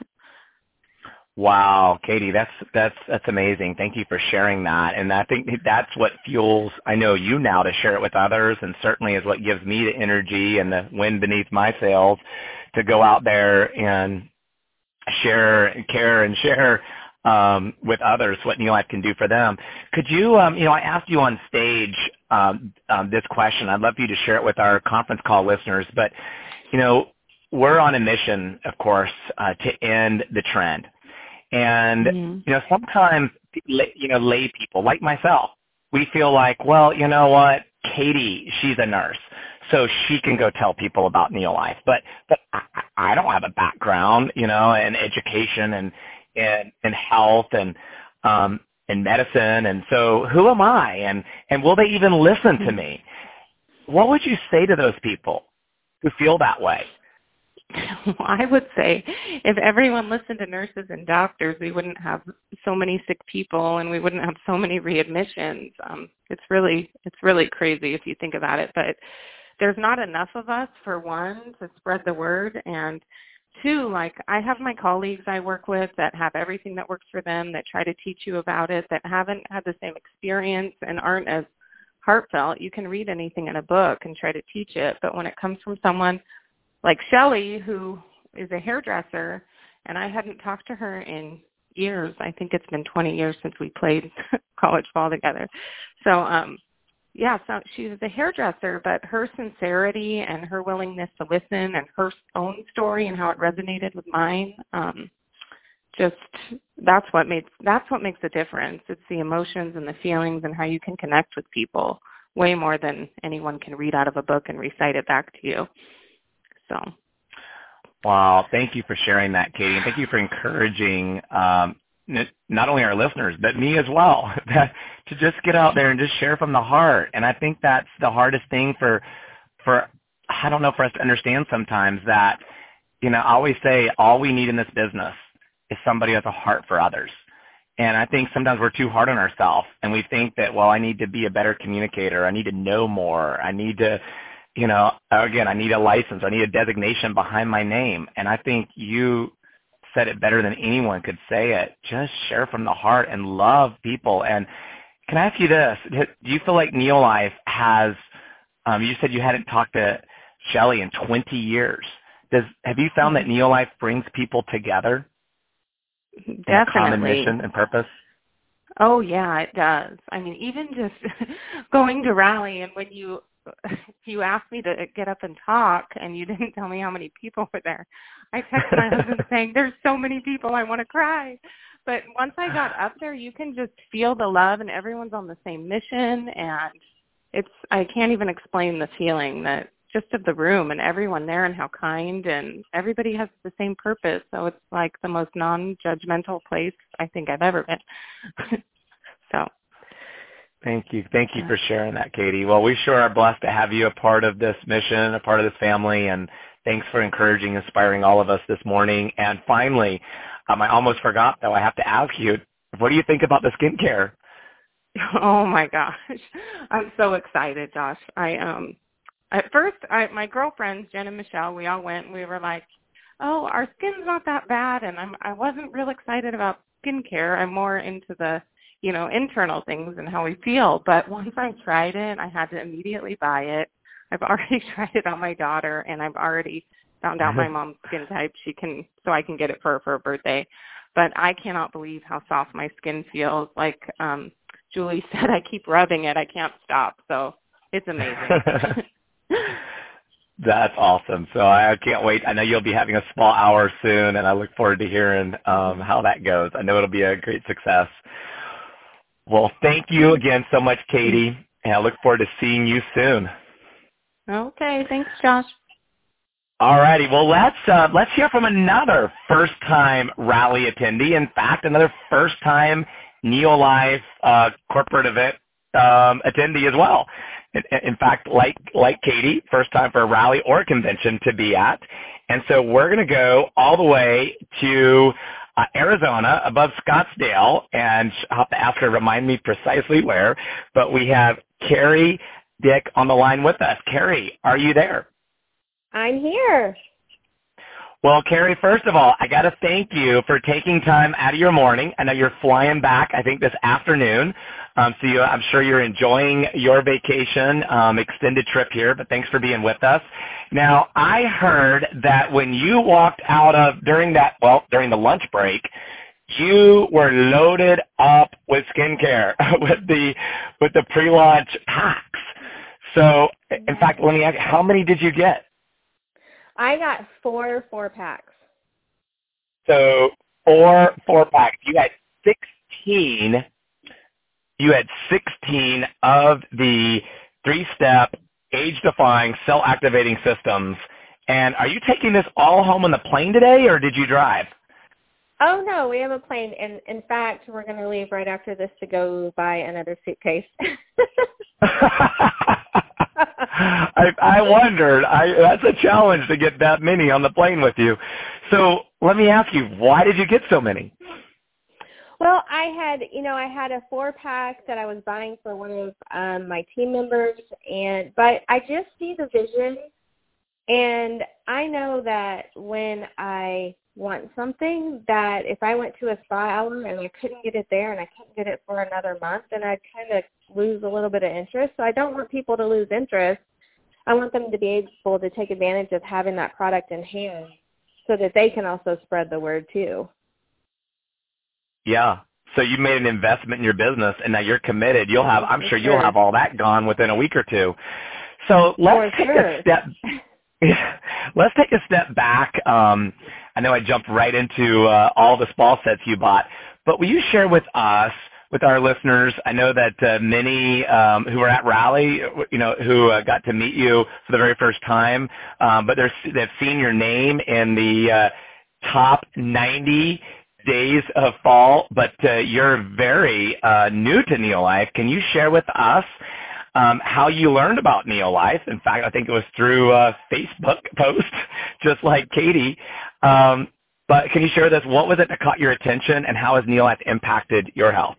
Wow, Katie, that's that's that's amazing. Thank you for sharing that. And I think that's what fuels, I know you now, to share it with others, and certainly is what gives me the energy and the wind beneath my sails to go out there and share and care and share Um, with others, what Neolife can do for them. Could you, um, you know, I asked you on stage um, um, this question. I'd love for you to share it with our conference call listeners. But, you know, we're on a mission, of course, uh, to end the trend. And, mm-hmm. you know, sometimes you know, lay people like myself, we feel like, well, you know what, Katie, she's a nurse, so she can go tell people about Neolife. But but I, I don't have a background, you know, in education and and and health and um and medicine, and so who am I? And and will they even listen to me? What would you say to those people who feel that way? I would say if everyone listened to nurses and doctors, we wouldn't have so many sick people and we wouldn't have so many readmissions. Um, it's really, it's really crazy if you think about it, but there's not enough of us, for one, to spread the word, and two, like I have my colleagues I work with that have everything that works for them, that try to teach you about it, that haven't had the same experience and aren't as heartfelt. You can read anything in a book and try to teach it, but when it comes from someone like Shelly, who is a hairdresser, and I hadn't talked to her in years. I think it's been twenty years since we played college ball together. So, um, yeah, so she was a hairdresser, but her sincerity and her willingness to listen and her own story and how it resonated with mine, um, just that's what makes that's what makes a difference. It's the emotions and the feelings and how you can connect with people way more than anyone can read out of a book and recite it back to you. So, wow, thank you for sharing that, Katie, and thank you for encouraging um, n- not only our listeners, but me as well, that, to just get out there and just share from the heart. And I think that's the hardest thing for, for I don't know, for us to understand sometimes that, you know, I always say all we need in this business is somebody who has a heart for others. And I think sometimes we're too hard on ourselves, and we think that, well, I need to be a better communicator. I need to know more. I need to, you know, again, I need a license. I need a designation behind my name. And I think you said it better than anyone could say it. Just share from the heart and love people. And can I ask you this? Do you feel like Neolife has, um, you said you hadn't talked to Shelly in twenty years. Does, have you found that Neolife brings people together? Definitely. In a common mission and purpose? Oh, yeah, it does. I mean, even just going to rally, and when you you asked me to get up and talk and you didn't tell me how many people were there, I texted my husband saying, there's so many people, I want to cry. But once I got up there, you can just feel the love, and everyone's on the same mission, and it's, I can't even explain the feeling that just of the room and everyone there and how kind, and everybody has the same purpose. So it's like the most non-judgmental place I think I've ever been. So. Thank you. Thank you for sharing that, Katie. Well, we sure are blessed to have you a part of this mission, a part of this family, and thanks for encouraging, inspiring all of us this morning. And finally, um, I almost forgot, though, I have to ask you, what do you think about the skincare? Oh, my gosh. I'm so excited, Josh. I um, At first, I, my girlfriends, Jen and Michelle, we all went, and we were like, oh, our skin's not that bad, and I'm, I wasn't real excited about skincare. I'm more into the you know, internal things and how we feel. But once I tried it, I had to immediately buy it. I've already tried it on my daughter, and I've already found out my mom's skin type. She can, so I can get it for her for her birthday. But I cannot believe how soft my skin feels. Like um, Julie said, I keep rubbing it. I can't stop. So it's amazing. That's awesome. So I can't wait. I know you'll be having a small hour soon, and I look forward to hearing um, how that goes. I know it'll be a great success. Well, thank you again so much, Katie, and I look forward to seeing you soon. Okay, thanks, Josh. All righty. Well, let's uh, let's hear from another first-time rally attendee. In fact, another first-time Neolife uh, corporate event um, attendee as well. In, in fact, like like Katie, first time for a rally or a convention to be at. And so we're going to go all the way to uh, Arizona, above Scottsdale, and I'll have to ask her to remind me precisely where. But we have Carrie Dick on the line with us. Carrie, are you there? I'm here. Well, Carrie, first of all, I got to thank you for taking time out of your morning. I know you're flying back, I think, this afternoon. Um, so you, I'm sure you're enjoying your vacation, um, extended trip here, but thanks for being with us. Now, I heard that when you walked out of, during that, well, during the lunch break, you were loaded up with skincare, with the, with the pre-launch packs. So, in fact, let me ask you, how many did you get? I got four four packs. So four four packs. You got sixteen, you had sixteen of the three-step, age-defying, cell-activating systems. And are you taking this all home on the plane today, or did you drive? Oh, no, we have a plane. And in fact, we're going to leave right after this to go buy another suitcase. I, I wondered. I, that's a challenge to get that many on the plane with you. So let me ask you, why did you get so many? Well, I had, you know, I had a four-pack that I was buying for one of um, my team members, and but I just see the vision, and I know that when I want something, that if I went to a spa hour and I couldn't get it there and I couldn't get it for another month, then I'd kind of lose a little bit of interest. So I don't want people to lose interest. I want them to be able to take advantage of having that product in hand so that they can also spread the word too. Yeah. So you made an investment in your business, and now you're committed. You'll have, I'm sure you'll have all that gone within a week or two. So let's take a step. Let's take a step back. Um, I know I jumped right into uh, all the spa sets you bought, but will you share with us, with our listeners? I know that uh, many um, who were at Rally, you know, who uh, got to meet you for the very first time, um, but they've seen your name in the uh, top ninety days of fall, but uh, you're very uh, new to Neolife. Can you share with us um, how you learned about Neolife? In fact, I think it was through a Facebook post, just like Katie. Um, but can you share with us, what was it that caught your attention, and how has Neolife impacted your health?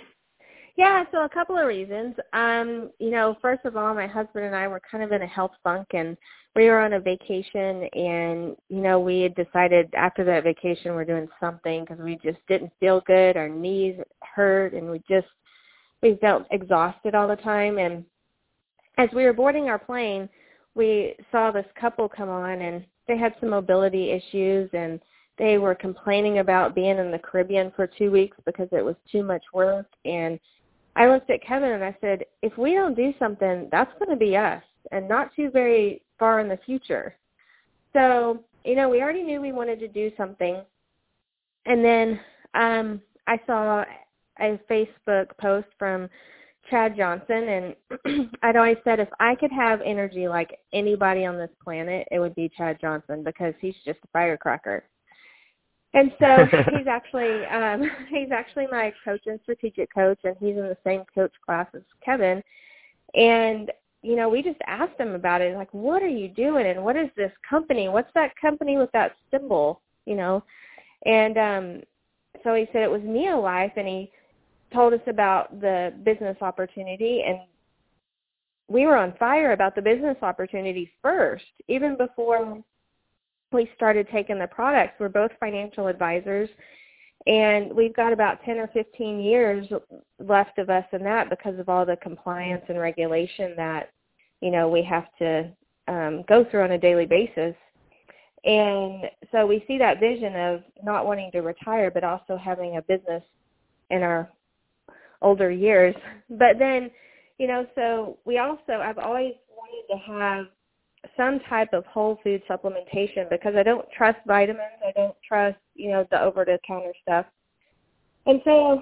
Yeah, so a couple of reasons. Um, you know, first of all, my husband and I were kind of in a health funk, and we were on a vacation, and, you know, we had decided after that vacation we're doing something because we just didn't feel good. Our knees hurt, and we just, we felt exhausted all the time. And as we were boarding our plane, we saw this couple come on, and they had some mobility issues, and they were complaining about being in the Caribbean for two weeks because it was too much work. And I looked at Kevin and I said, if we don't do something, that's going to be us, and not too very far in the future. So, you know, we already knew we wanted to do something. And then um, I saw a Facebook post from Chad Johnson, and I'd always said if I could have energy like anybody on this planet, it would be Chad Johnson, because he's just a firecracker. And so he's actually um, he's actually my coach and strategic coach, and he's in the same coach class as Kevin. And, you know, we just asked him about it, like, what are you doing, and what is this company? What's that company with that symbol, you know? And um, so he said it was Neolife, and he told us about the business opportunity, and we were on fire about the business opportunity first, even before we started taking the products. We're both financial advisors, and we've got about ten or fifteen years left of us in that because of all the compliance and regulation that, you know, we have to um, go through on a daily basis. And so we see that vision of not wanting to retire, but also having a business in our older years. But then, you know, so we also, I've always wanted to have some type of whole food supplementation, because I don't trust vitamins. I don't trust, you know, the over-the-counter stuff. And so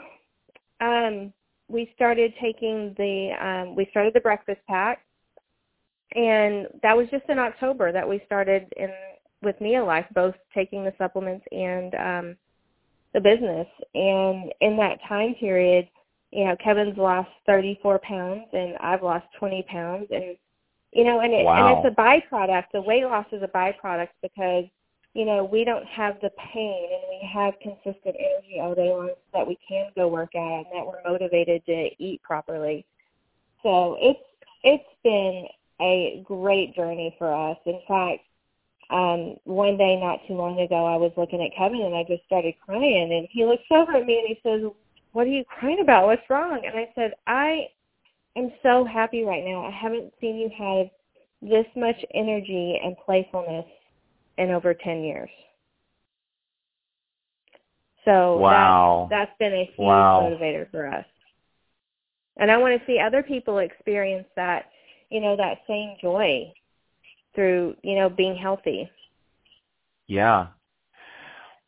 um, we started taking the, um, we started the breakfast pack, and that was just in October that we started in with Neolife, both taking the supplements and um, the business. And in that time period, you know, Kevin's lost thirty-four pounds, and I've lost twenty pounds, and You know, and, it, wow. and it's a byproduct. The weight loss is a byproduct because, you know, we don't have the pain, and we have consistent energy all day long so that we can go work out, and that we're motivated to eat properly. So it's it's been a great journey for us. In fact, um, one day not too long ago, I was looking at Kevin, and I just started crying. And he looks over at me, and he says, "What are you crying about? What's wrong?" And I said, I I'm so happy right now. I haven't seen you have this much energy and playfulness in over ten years. So wow. that, that's been a huge wow. motivator for us. And I want to see other people experience that, you know, that same joy through, you know, being healthy. Yeah.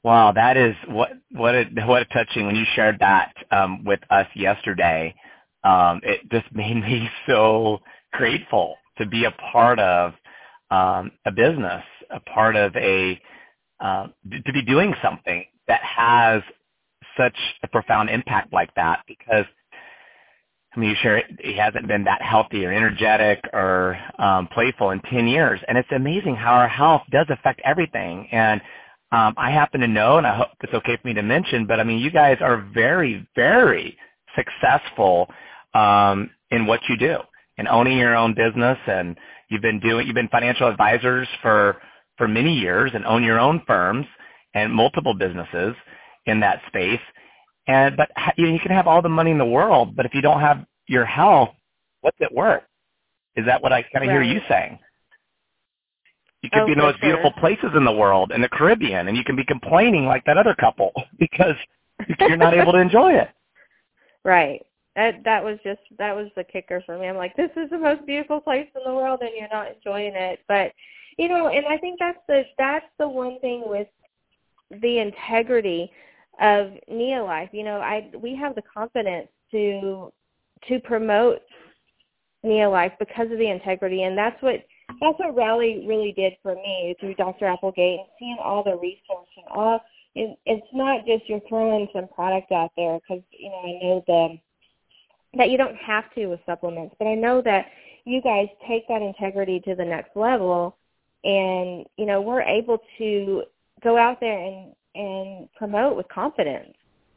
Wow, that is what what a, what a touching when you shared that um, with us yesterday. Um, it just made me so grateful to be a part of um, a business, a part of a uh, to be doing something that has such a profound impact like that. Because I mean, you share it, he hasn't been that healthy or energetic or um, playful in ten years, and it's amazing how our health does affect everything. And Um, I happen to know, and I hope it's okay for me to mention, but I mean, you guys are very, very successful um, in what you do, in owning your own business, and you've been doing, you've been financial advisors for for many years, and own your own firms and multiple businesses in that space. And but you, know, you can have all the money in the world, but if you don't have your health, what's it worth? Is that what I kind of Right. hear you saying? You could Oh, be in the for most beautiful sure. places in the world, in the Caribbean, and you can be complaining like that other couple because you're not able to enjoy it. Right. That that was just that was the kicker for me. I'm like, this is the most beautiful place in the world, and you're not enjoying it. But you know, and I think that's the that's the one thing with the integrity of Neolife. You know, I we have the confidence to to promote Neolife because of the integrity, and that's what that's what Rally really did for me through Doctor Applegate, and seeing all the research and all. It, it's not just you're throwing some product out there because you know I know the that you don't have to with supplements, but I know that you guys take that integrity to the next level, and you know we're able to go out there and and promote with confidence.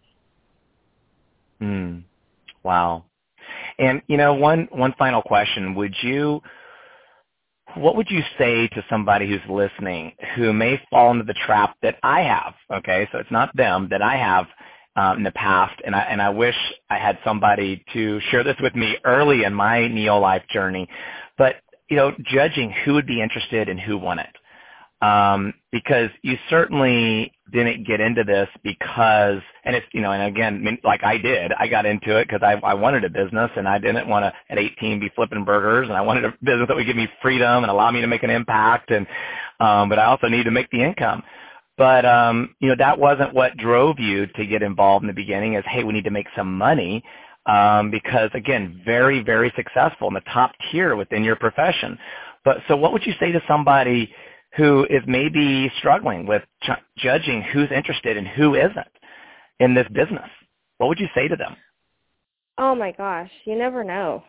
Mm. Wow. And you know, one one final question: Would you, what would you say to somebody who's listening who may fall into the trap that I have? Okay, so it's not them, that I have um, in the past, and I and I wish I had somebody to share this with me early in my Neolife journey. But you know, judging who would be interested and who wouldn't. Um, because you certainly didn't get into this because, and it's, you know, and again, like I did, I got into it because I, I wanted a business, and I didn't want to at eighteen be flipping burgers, and I wanted a business that would give me freedom and allow me to make an impact, and um, but I also needed to make the income. But um, you know, that wasn't what drove you to get involved in the beginning. Is, hey, we need to make some money. Um, because again, very, very successful in the top tier within your profession. But so what would you say to somebody who is maybe struggling with ch- judging who's interested and who isn't in this business? What would you say to them? Oh my gosh, you never know.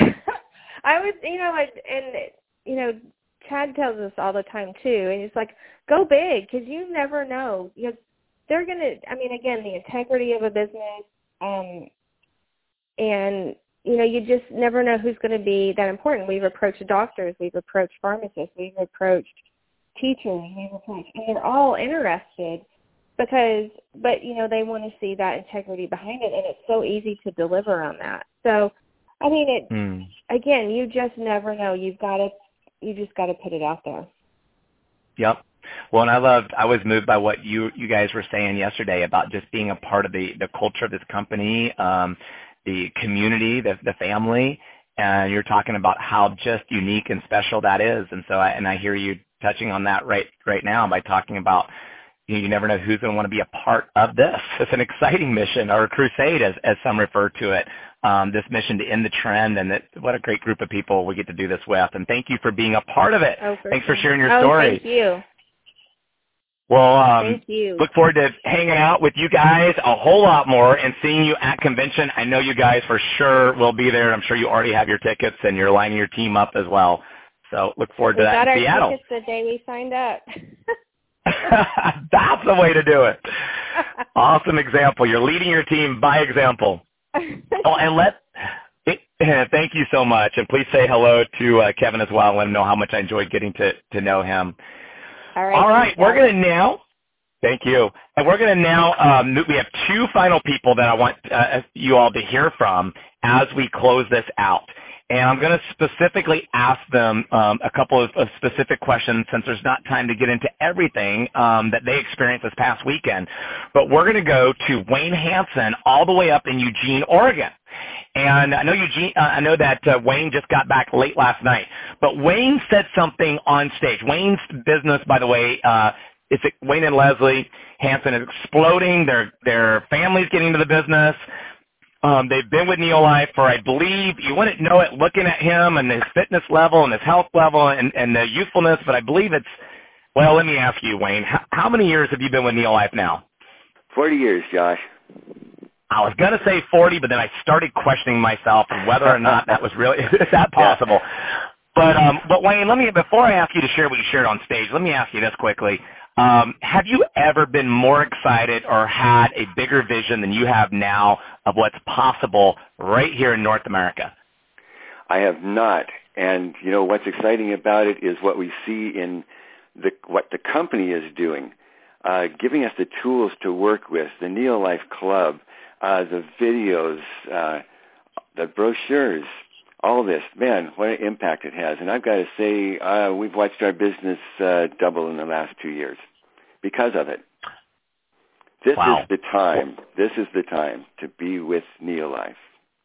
I was, you know, like, and you know, Chad tells us all the time too, and it's like, go big, because you never know. You know, they're gonna. I mean, again, the integrity of a business, um, and you know, you just never know who's going to be that important. We've approached doctors, we've approached pharmacists, we've approached teachers, we've approached, and they're all interested because, but you know, they want to see that integrity behind it, and it's so easy to deliver on that. So, I mean, it mm. again, you just never know. You've got to, you just got to put it out there. Yep. Well, and I loved, I was moved by what you you guys were saying yesterday about just being a part of the the culture of this company, um, the community, the the family, and you're talking about how just unique and special that is. And so, I, and I hear you touching on that right right now by talking about, you know, you never know who's going to want to be a part of this. It's an exciting mission, or a crusade, as as some refer to it. Um, this mission to end the trend, and that, what a great group of people we get to do this with. And thank you for being a part of it. Oh, for Thanks sure. for sharing your oh, story. Thank you. Well, um, thank you. Look forward to hanging out with you guys a whole lot more and seeing you at convention. I know you guys for sure will be there. I'm sure you already have your tickets and you're lining your team up as well. So look forward we to that in Seattle. We got our tickets the day we signed up. That's the way to do it. Awesome example. You're leading your team by example. Oh, and let thank you so much. And please say hello to uh, Kevin as well. Let him know how much I enjoyed getting to, to know him. All right. All right. We're going to now. Thank you. And we're going to now, um, we have two final people that I want uh, you all to hear from as we close this out. And I'm going to specifically ask them um, a couple of, of specific questions, since there's not time to get into everything um, that they experienced this past weekend. But we're going to go to Wayne Hansen all the way up in Eugene, Oregon. And I know Eugene, uh, I know that uh, Wayne just got back late last night. But Wayne said something on stage. Wayne's business, by the way, uh, it's Wayne and Leslie Hansen is exploding. Their their family's getting into the business. Um, they've been with Neolife for, I believe, you wouldn't know it looking at him and his fitness level and his health level and, and the youthfulness, but I believe it's, well, let me ask you, Wayne, how, how many years have you been with Neolife now? forty years, Josh. I was going to say forty, but then I started questioning myself whether or not that was really, is that possible? Yeah. But, um, but Wayne, let me, before I ask you to share what you shared on stage, let me ask you this quickly. Um, have you ever been more excited or had a bigger vision than you have now of what's possible right here in North America? I have not. And, you know, what's exciting about it is what we see in the what the company is doing, uh, giving us the tools to work with, the Neolife Club, uh, the videos, uh, the brochures, all this. Man, what an impact it has. And I've got to say, uh, we've watched our business uh, double in the last two years because of it. This wow. is the time. This is the time to be with Neolife.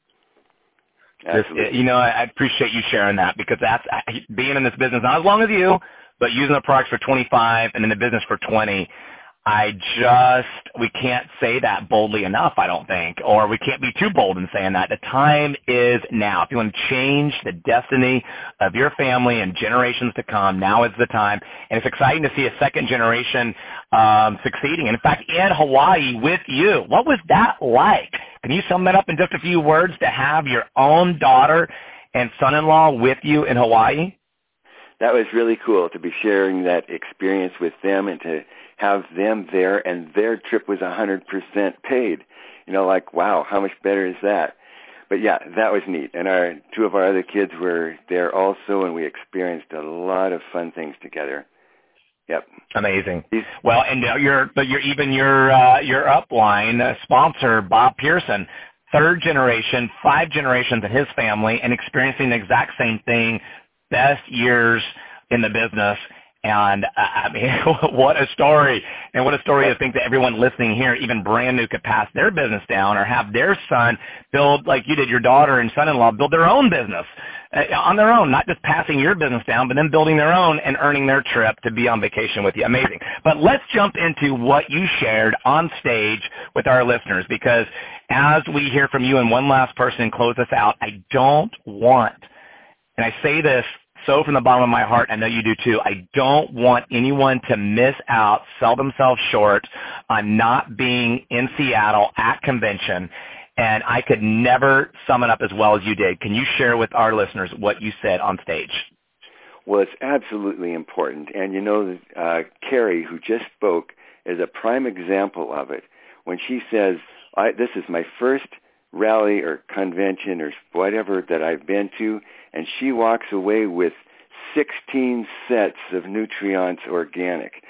This, you know, I appreciate you sharing that because that's being in this business, not as long as you, but using the products for twenty-five and in the business for twenty. I just, we can't say that boldly enough, I don't think, or we can't be too bold in saying that. The time is now. If you want to change the destiny of your family and generations to come, now is the time. And it's exciting to see a second generation um, succeeding. And in fact, in Hawaii with you, what was that like? Can you sum that up in just a few words to have your own daughter and son-in-law with you in Hawaii? That was really cool to be sharing that experience with them and to have them there, and their trip was one hundred percent paid. You know, like, wow, how much better is that? But yeah, that was neat. And our two of our other kids were there also, and we experienced a lot of fun things together. Yep. Amazing. Well, and uh, your, but your even your uh, your upline uh, sponsor, Bob Pearson, third generation, five generations in his family, and experiencing the exact same thing. Best years in the business. And uh, I mean, what a story. And what a story to think that everyone listening here, even brand new, could pass their business down or have their son build, like you did, your daughter and son-in-law, build their own business uh, on their own, not just passing your business down, but then building their own and earning their trip to be on vacation with you. Amazing. But let's jump into what you shared on stage with our listeners, because as we hear from you and one last person and close us out, I don't want And I say this so from the bottom of my heart, I know you do too, I don't want anyone to miss out, sell themselves short on not being in Seattle at convention. And I could never sum it up as well as you did. Can you share with our listeners what you said on stage? Well, it's absolutely important. And you know, uh, Carrie, who just spoke, is a prime example of it. When she says, I, this is my first rally or convention or whatever that I've been to, and she walks away with sixteen sets of Nutrients Organic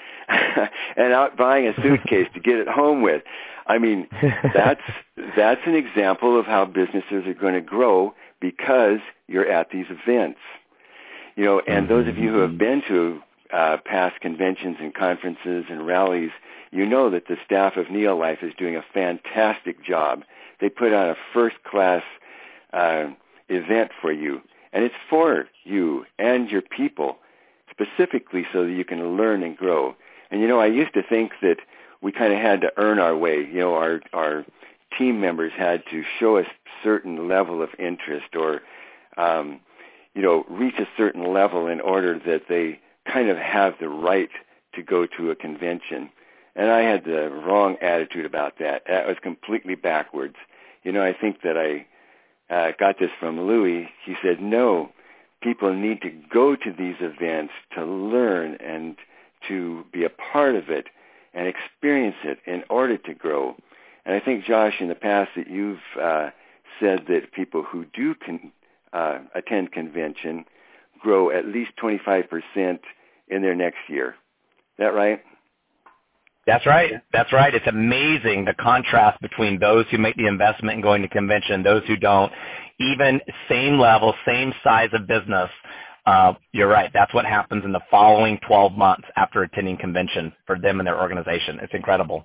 and out buying a suitcase to get it home with. I mean, that's that's an example of how businesses are going to grow because you're at these events. You know, and those of you who have been to uh, past conventions and conferences and rallies, you know that the staff of Neolife is doing a fantastic job. They put on a first-class uh, event for you, and it's for you and your people, specifically so that you can learn and grow. And, you know, I used to think that we kind of had to earn our way. You know, our our team members had to show us a certain level of interest or, um, you know, reach a certain level in order that they kind of have the right to go to a convention. And I had the wrong attitude about that. That was completely backwards. You know, I think that I uh, got this from Louis. He said, no, people need to go to these events to learn and to be a part of it and experience it in order to grow. And I think, Josh, in the past that you've uh, said that people who do con- uh, attend convention grow at least twenty-five percent in their next year. Is that right? That's right. That's right. It's amazing the contrast between those who make the investment in going to convention, those who don't. Even same level, same size of business. Uh, you're right. That's what happens in the following twelve months after attending convention for them and their organization. It's incredible.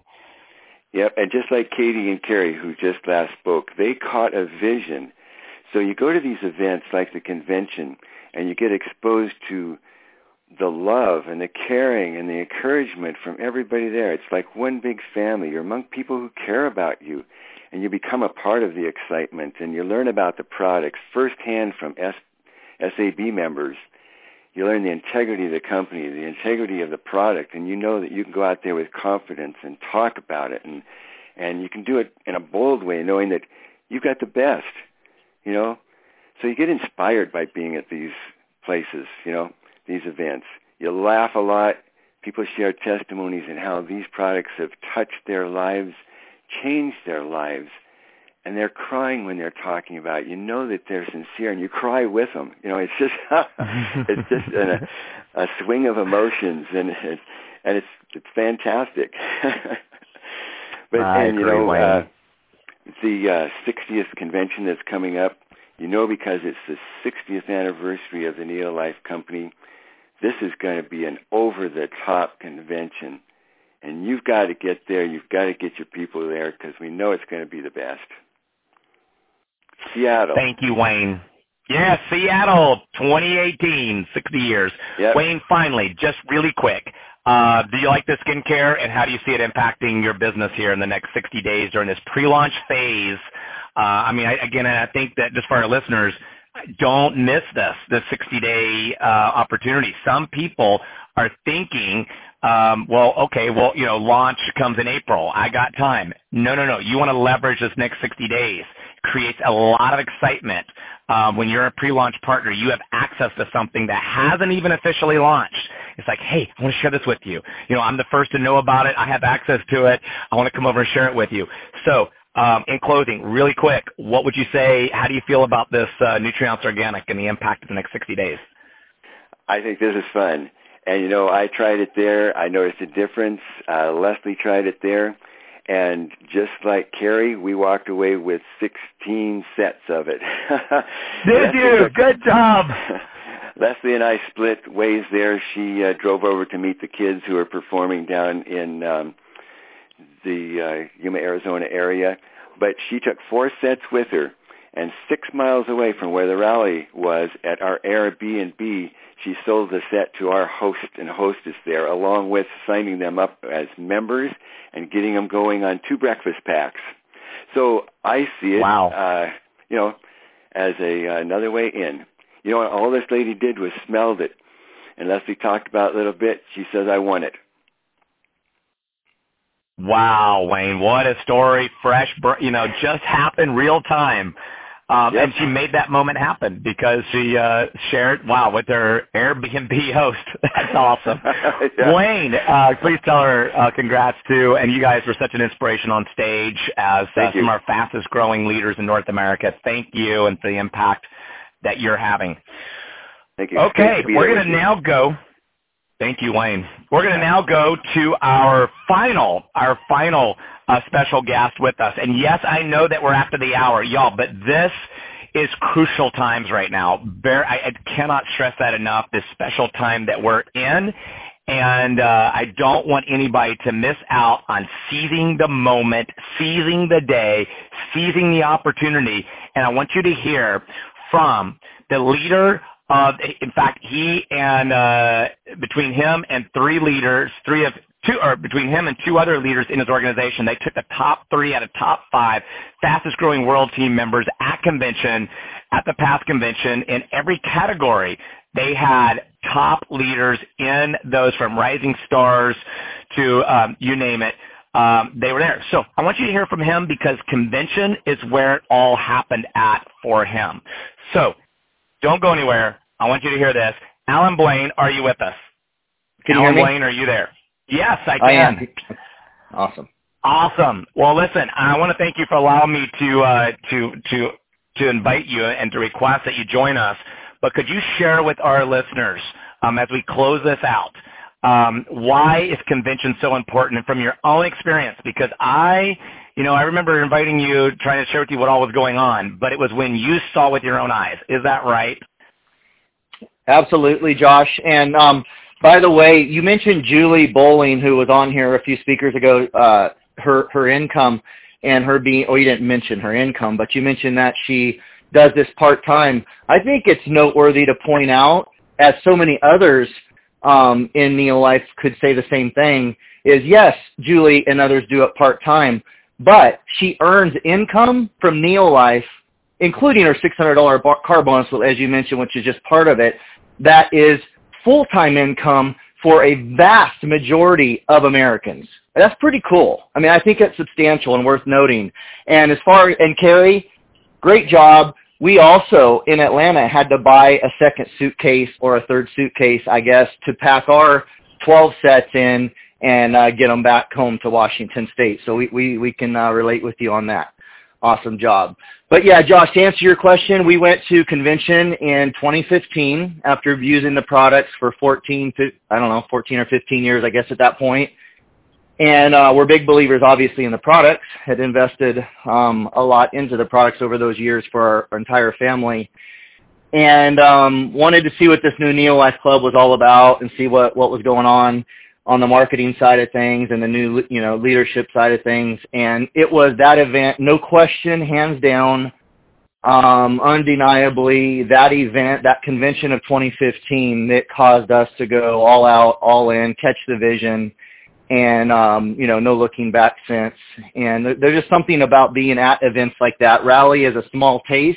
Yep. And just like Katie and Carrie, who just last spoke, they caught a vision. So you go to these events like the convention and you get exposed to the love and the caring and the encouragement from everybody there. It's like one big family. You're among people who care about you, and you become a part of the excitement, and you learn about the products firsthand from S- SAB members. You learn the integrity of the company, the integrity of the product, and you know that you can go out there with confidence and talk about it, and and you can do it in a bold way, knowing that you've got the best, you know. So you get inspired by being at these places, you know, these events. You laugh a lot. People share testimonies and how these products have touched their lives, changed their lives, and they're crying when they're talking about it. You know that they're sincere, and you cry with them. You know, it's just it's just a, a swing of emotions, and it's, and it's it's fantastic. But I and you agree, know, Wayne. uh, the uh, sixtieth convention that's coming up. You know, because it's the sixtieth anniversary of the Neolife Company, this is going to be an over-the-top convention. And you've got to get there. You've got to get your people there because we know it's going to be the best. Seattle. Thank you, Wayne. Yeah, Seattle, twenty eighteen, sixty years. Yep. Wayne, finally, just really quick, uh, do you like the skincare, and how do you see it impacting your business here in the next sixty days during this pre-launch phase? Uh, I mean, I, again, I think that just for our listeners, don't miss this, the sixty-day uh, opportunity. Some people are thinking, um, well, okay, well, you know, launch comes in April. I got time. No, no, no. You want to leverage this next sixty days. Creates a lot of excitement. Um, when you're a pre-launch partner, you have access to something that hasn't even officially launched. It's like, hey, I want to share this with you. You know, I'm the first to know about it. I have access to it. I want to come over and share it with you. So, Um, in closing, really quick, what would you say, how do you feel about this uh, Nutrients Organic and the impact of the next sixty days? I think this is fun. And, you know, I tried it there. I noticed a difference. Uh, Leslie tried it there. And just like Carrie, we walked away with sixteen sets of it. Did you? Good job. Leslie and I split ways there. She uh, drove over to meet the kids who are performing down in um, the uh, Yuma, Arizona area. But she took four sets with her. And six miles away from where the rally was at our Airbnb, she sold the set to our host and hostess there, along with signing them up as members and getting them going on two breakfast packs. So I see it, wow. uh, you know, as a uh, another way in. You know, all this lady did was smelled it. And Leslie talked about it a little bit. She says, I want it. Wow, Wayne, what a story. Fresh, you know, just happened real time. Um, yep. And she made that moment happen because she uh, shared, wow, with her Airbnb host. That's awesome. yeah. Wayne, uh, please tell her uh, congrats too. And you guys were such an inspiration on stage as uh, some of our fastest growing leaders in North America. Thank you, and for the impact that you're having. Thank you. Okay, we're going to now go. Thank you, Wayne. We're going to now go to our final, our final uh, special guest with us. And yes, I know that we're after the hour, y'all, but this is crucial times right now. Bear, I, I cannot stress that enough, this special time that we're in. And uh, I don't want anybody to miss out on seizing the moment, seizing the day, seizing the opportunity. And I want you to hear from the leader of, in fact, he and uh, between him and three leaders, three of two, or between him and two other leaders in his organization, they took the top three out of top five fastest growing world team members at convention, at the past convention in every category. They had top leaders in those, from rising stars to um, you name it. Um, they were there. So I want you to hear from him because convention is where it all happened at for him. So don't go anywhere. I want you to hear this. Alan Blaine, are you with us? Can you Alan hear me? Blaine, are you there? Yes, I can. I am. Awesome. Awesome. Well, listen, I want to thank you for allowing me to uh, to to to invite you and to request that you join us. But could you share with our listeners um, as we close this out, um, why is convention so important, and from your own experience? Because I, you know, I remember inviting you, trying to share with you what all was going on, but it was when you saw with your own eyes. Is that right? Absolutely, Josh. And um, by the way, you mentioned Julie Bowling, who was on here a few speakers ago, uh, her, her income and her being, oh, you didn't mention her income, but you mentioned that she does this part-time. I think it's noteworthy to point out, as so many others um, in Neolife could say the same thing, is yes, Julie and others do it part-time, but she earns income from Neolife, including her six hundred dollars car bonus, as you mentioned, which is just part of it, that is full-time income for a vast majority of Americans. That's pretty cool. I mean, I think it's substantial and worth noting. And as far, and Carrie, great job. We also, in Atlanta, had to buy a second suitcase or a third suitcase, I guess, to pack our twelve sets in and uh, get them back home to Washington State. So we, we, we can uh, relate with you on that. Awesome job. But yeah, Josh, to answer your question, we went to convention in twenty fifteen after using the products for fourteen, I don't know, fourteen or fifteen years, I guess, at that point. And uh, we're big believers, obviously, in the products, had invested um, a lot into the products over those years for our, our entire family. And um, wanted to see what this new Neolife Club was all about and see what, what was going on on the marketing side of things and the new, you know, leadership side of things. And it was that event, no question, hands down, um, undeniably, that event, that convention of twenty fifteen that caused us to go all out, all in, catch the vision, and, um, you know, no looking back since. And there's just something about being at events like that. Rally is a small taste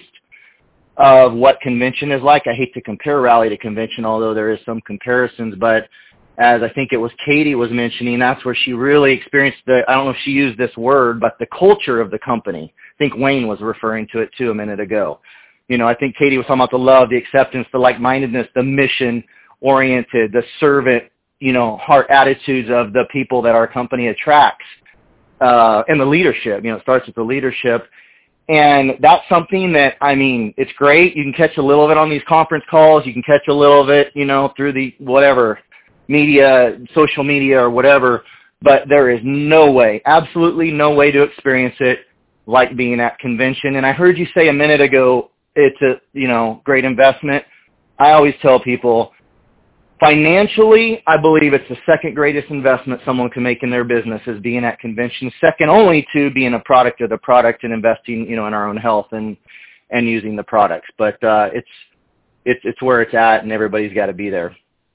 of what convention is like. I hate to compare Rally to convention, although there is some comparisons, but as I think it was Katie was mentioning, that's where she really experienced the, I don't know if she used this word, but the culture of the company. I think Wayne was referring to it too a minute ago. You know, I think Katie was talking about the love, the acceptance, the like-mindedness, the mission-oriented, the servant, you know, heart attitudes of the people that our company attracts, uh, and the leadership. You know, it starts with the leadership. And that's something that, I mean, it's great. You can catch a little of it on these conference calls. You can catch a little of it, you know, through the whatever, media, social media or whatever, but there is no way, absolutely no way to experience it like being at convention. And I heard you say a minute ago, it's a, you know, great investment. I always tell people, financially, I believe it's the second greatest investment someone can make in their business is being at convention, second only to being a product of the product and investing, you know, in our own health and, and using the products. But uh, it's, it's, it's where it's at, and everybody's got to be there.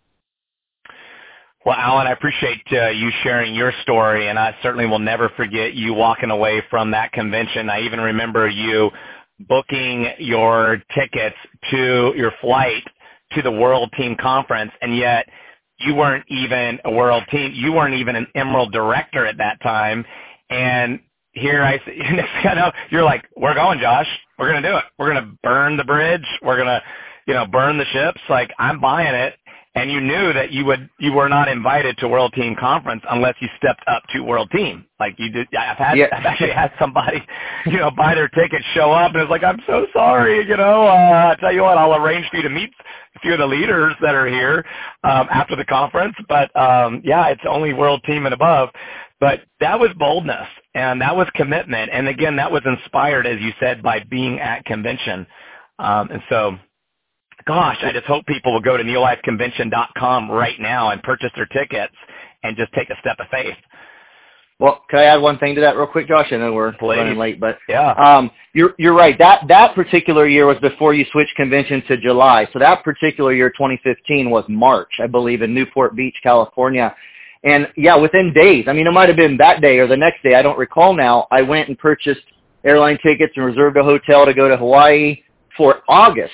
Well, Alan, I appreciate uh, you sharing your story, and I certainly will never forget you walking away from that convention. I even remember you booking your tickets to your flight to the World Team Conference, and yet you weren't even a World Team. You weren't even an Emerald Director at that time. And here I see, you know, you're like, we're going, Josh. We're going to do it. We're going to burn the bridge. We're going to, you know, burn the ships. Like, I'm buying it. And you knew that you would, you were not invited to World Team Conference unless you stepped up to World Team. Like you did, I've had, yeah. I've actually had somebody, you know, buy their ticket, show up, and it's like, I'm so sorry, you know, uh, I tell you what, I'll arrange for you to meet a few of the leaders that are here, um, after the conference. But, um, yeah, it's only World Team and above. But that was boldness, and that was commitment. And again, that was inspired, as you said, by being at convention. Um, and so, gosh, I just hope people will go to neolife convention dot com right now and purchase their tickets and just take a step of faith. Well, can I add one thing to that real quick, Josh? I know we're Please. running late, but yeah, um, you're you're right. That that particular year was before you switched convention to July. So that particular year, twenty fifteen, was March, I believe, in Newport Beach, California. And yeah, within days, I mean, it might have been that day or the next day, I don't recall now, I went and purchased airline tickets and reserved a hotel to go to Hawaii for August.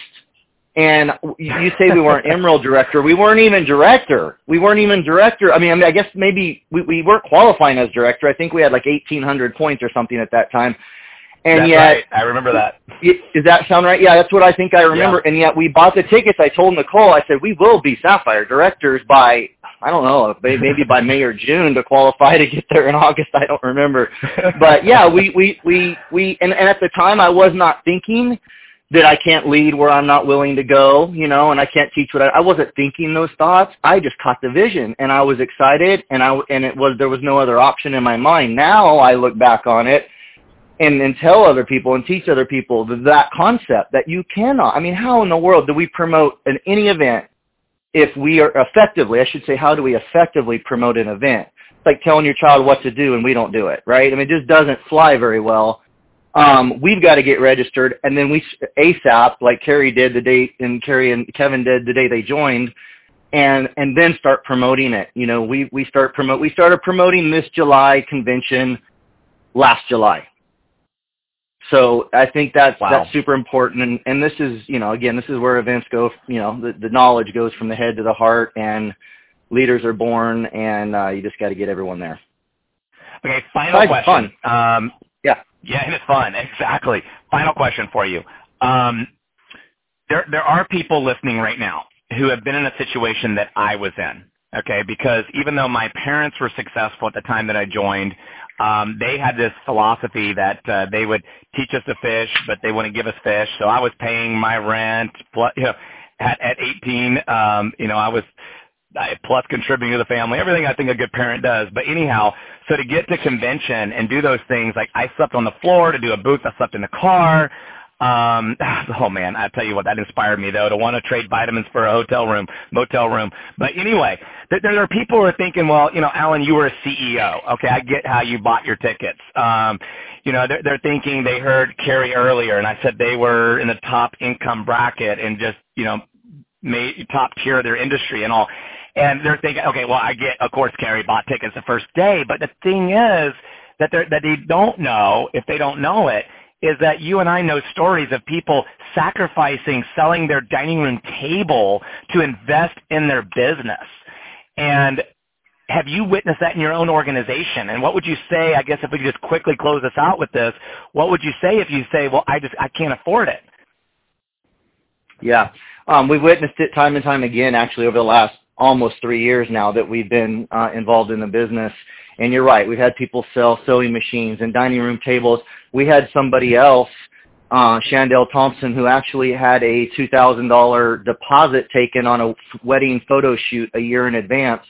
And you say we weren't Emerald Director. We weren't even Director. We weren't even Director. I mean, I, mean, I guess maybe we, we weren't qualifying as Director. I think we had like eighteen hundred points or something at that time. And that's yet, right. I remember that. Does that sound right? Yeah, that's what I think I remember. Yeah. And yet we bought the tickets. I told Nicole, I said, we will be Sapphire Directors by, I don't know, maybe by May or June to qualify to get there in August. I don't remember. But yeah, we, we, we, we and, and at the time I was not thinking that I can't lead where I'm not willing to go, you know, and I can't teach what I, I wasn't thinking those thoughts. I just caught the vision, and I was excited, and I, and it was, there was no other option in my mind. Now I look back on it and, and tell other people and teach other people that concept that you cannot, I mean, how in the world do we promote an, any event if we are effectively, I should say, how do we effectively promote an event? It's like telling your child what to do and we don't do it, right? I mean, it just doesn't fly very well. Um, we've got to get registered, and then we ASAP, like Carrie did the day, and Carrie and Kevin did the day they joined. and and then start promoting it. You know, we we start promote we started promoting this July convention last July. So I think that's wow. that's super important, and, and this is, you know, again, this is where events go. You know, the, the knowledge goes from the head to the heart, and leaders are born, and uh, you just got to get everyone there. Okay, final Besides question. Fun. Um, yeah, yeah, and it's fun. Exactly. Final question for you. Um, there there are people listening right now who have been in a situation that I was in. Okay, because even though my parents were successful at the time that I joined, um, they had this philosophy that uh, they would teach us to fish, but they wouldn't give us fish. So I was paying my rent, plus, you know, at, at eighteen, um, you know, I was I, plus contributing to the family, everything I think a good parent does. But anyhow, so to get to convention and do those things, like I slept on the floor to do a booth, I slept in the car. Um, oh man, I tell you what, that inspired me though, to want to trade vitamins for a hotel room, motel room. But anyway, there, there are people who are thinking, well, you know, Alan, you were a C E O. Okay, I get how you bought your tickets. Um, you know, they're, they're thinking they heard Carrie earlier, and I said they were in the top income bracket and just, you know, made top tier of their industry and all. And they're thinking, okay, well, I get, of course, Carrie bought tickets the first day. But the thing is that they that they don't know, if they don't know it, is that you and I know stories of people sacrificing, selling their dining room table to invest in their business. And have you witnessed that in your own organization? And what would you say, I guess if we could just quickly close this out with this, what would you say if you say, well, I just, I can't afford it? Yeah. Um, we've witnessed it time and time again, actually, over the last almost three years now that we've been uh, involved in the business. And you're right, we've had people sell sewing machines and dining room tables. We had somebody else, uh, Chandel Thompson, who actually had a two thousand dollars deposit taken on a wedding photo shoot a year in advance,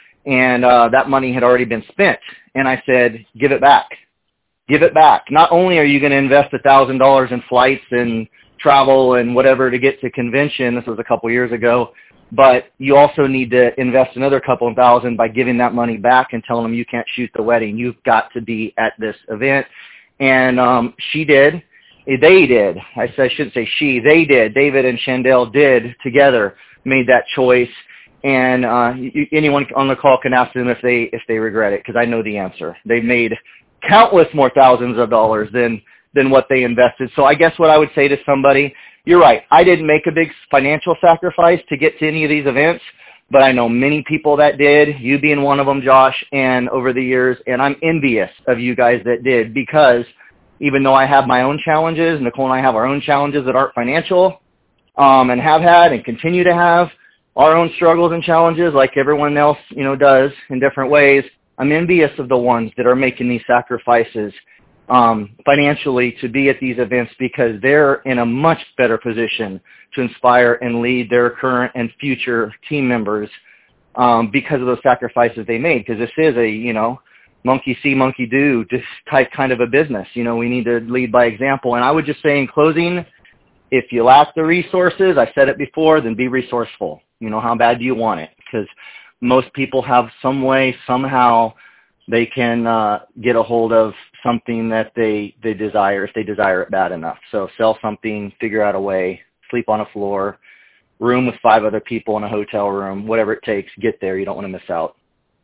and uh, that money had already been spent. And I said, give it back. Give it back. Not only are you going to invest one thousand dollars in flights and travel and whatever to get to convention, this was a couple years ago, but you also need to invest another couple of thousand by giving that money back and telling them you can't shoot the wedding. You've got to be at this event. And um, she did. They did. I, said, I shouldn't say she. They did. David and Chandel did together, made that choice. And uh, you, anyone on the call can ask them if they if they regret it, because I know the answer. They've made countless more thousands of dollars than than what they invested. So I guess what I would say to somebody, you're right, I didn't make a big financial sacrifice to get to any of these events, but I know many people that did, you being one of them, Josh, and over the years, and I'm envious of you guys that did, because even though I have my own challenges, Nicole and I have our own challenges that aren't financial, um, and have had and continue to have our own struggles and challenges like everyone else, you know, does in different ways. I'm envious of the ones that are making these sacrifices um, financially to be at these events, because they're in a much better position to inspire and lead their current and future team members um, because of those sacrifices they made. Because this is a, you know, monkey see, monkey do, just type kind of a business. You know, we need to lead by example. And I would just say in closing, if you lack the resources, I said it before, then be resourceful. You know, how bad do you want it? Because most people have some way, somehow, they can uh, get a hold of something that they, they desire, if they desire it bad enough. So sell something, figure out a way, sleep on a floor, room with five other people in a hotel room, whatever it takes, get there. You don't want to miss out.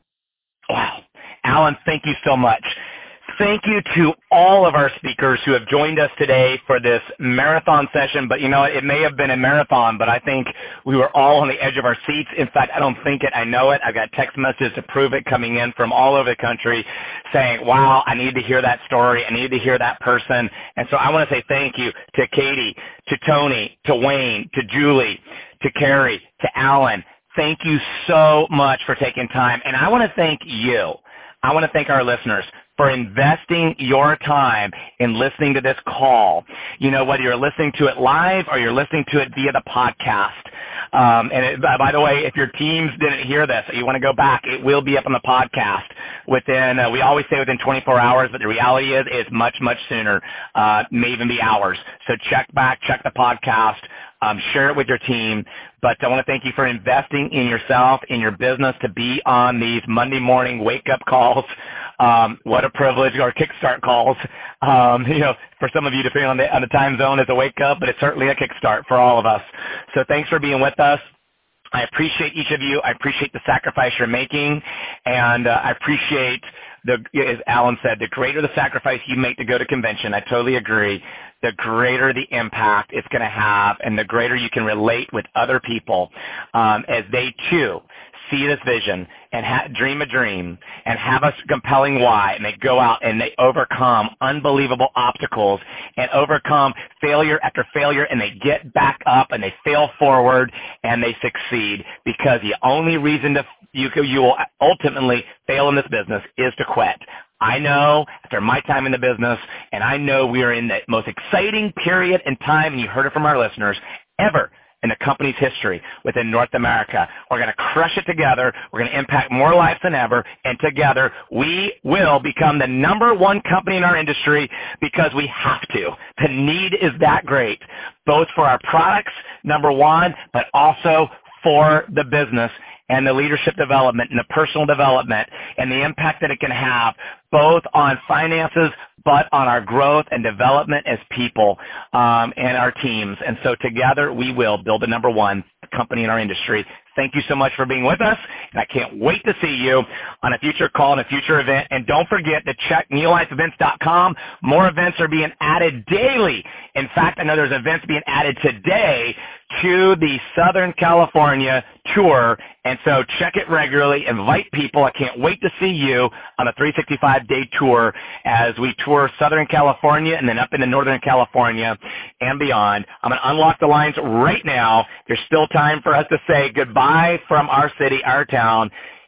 Wow. Alan, thank you so much. Thank you to all of our speakers who have joined us today for this marathon session. But, you know, it may have been a marathon, but I think we were all on the edge of our seats. In fact, I don't think it. I know it. I've got text messages to prove it coming in from all over the country saying, wow, I need to hear that story. I need to hear that person. And so I want to say thank you to Katie, to Tony, to Wayne, to Julie, to Carrie, to Alan. Thank you so much for taking time. And I want to thank you. I want to thank our listeners for investing your time in listening to this call. You know, whether you're listening to it live or you're listening to it via the podcast. Um, and it, by the way, if your teams didn't hear this, you want to go back, it will be up on the podcast within, uh, we always say within twenty-four hours, but the reality is it's much, much sooner, uh, may even be hours. So check back, check the podcast. Um, share it with your team. But I want to thank you for investing in yourself, in your business, to be on these Monday morning wake-up calls. Um, what a privilege, or kickstart calls. Um, you know, for some of you, depending on the, on the time zone, it's a wake-up, but it's certainly a kickstart for all of us. So thanks for being with us. I appreciate each of you. I appreciate the sacrifice you're making, and uh, I appreciate the, as Alan said, the greater the sacrifice you make to go to convention, I totally agree, the greater the impact it's going to have, and the greater you can relate with other people um, as they too see this vision and ha- dream a dream and have a compelling why, and they go out and they overcome unbelievable obstacles and overcome failure after failure, and they get back up and they fail forward and they succeed, because the only reason to you you will ultimately fail in this business is to quit. I know after my time in the business, and I know we are in the most exciting period in time, and you heard it from our listeners, ever in the company's history within North America. We're going to crush it together. We're going to impact more lives than ever, and together we will become the number one company in our industry, because we have to. The need is that great, both for our products, number one, but also for the business and the leadership development and the personal development and the impact that it can have both on finances but on our growth and development as people um, and our teams. And so together we will build the number one company in our industry. Thank you so much for being with us, and I can't wait to see you on a future call and a future event. And don't forget to check neolife events dot com. More events are being added daily. In fact, I know there's events being added today to the Southern California tour, and so check it regularly. Invite people. I can't wait to see you on a three sixty-five day tour as we tour Southern California and then up into Northern California and beyond. I'm going to unlock the lines right now. There's still time for us to say goodbye from our city, our town.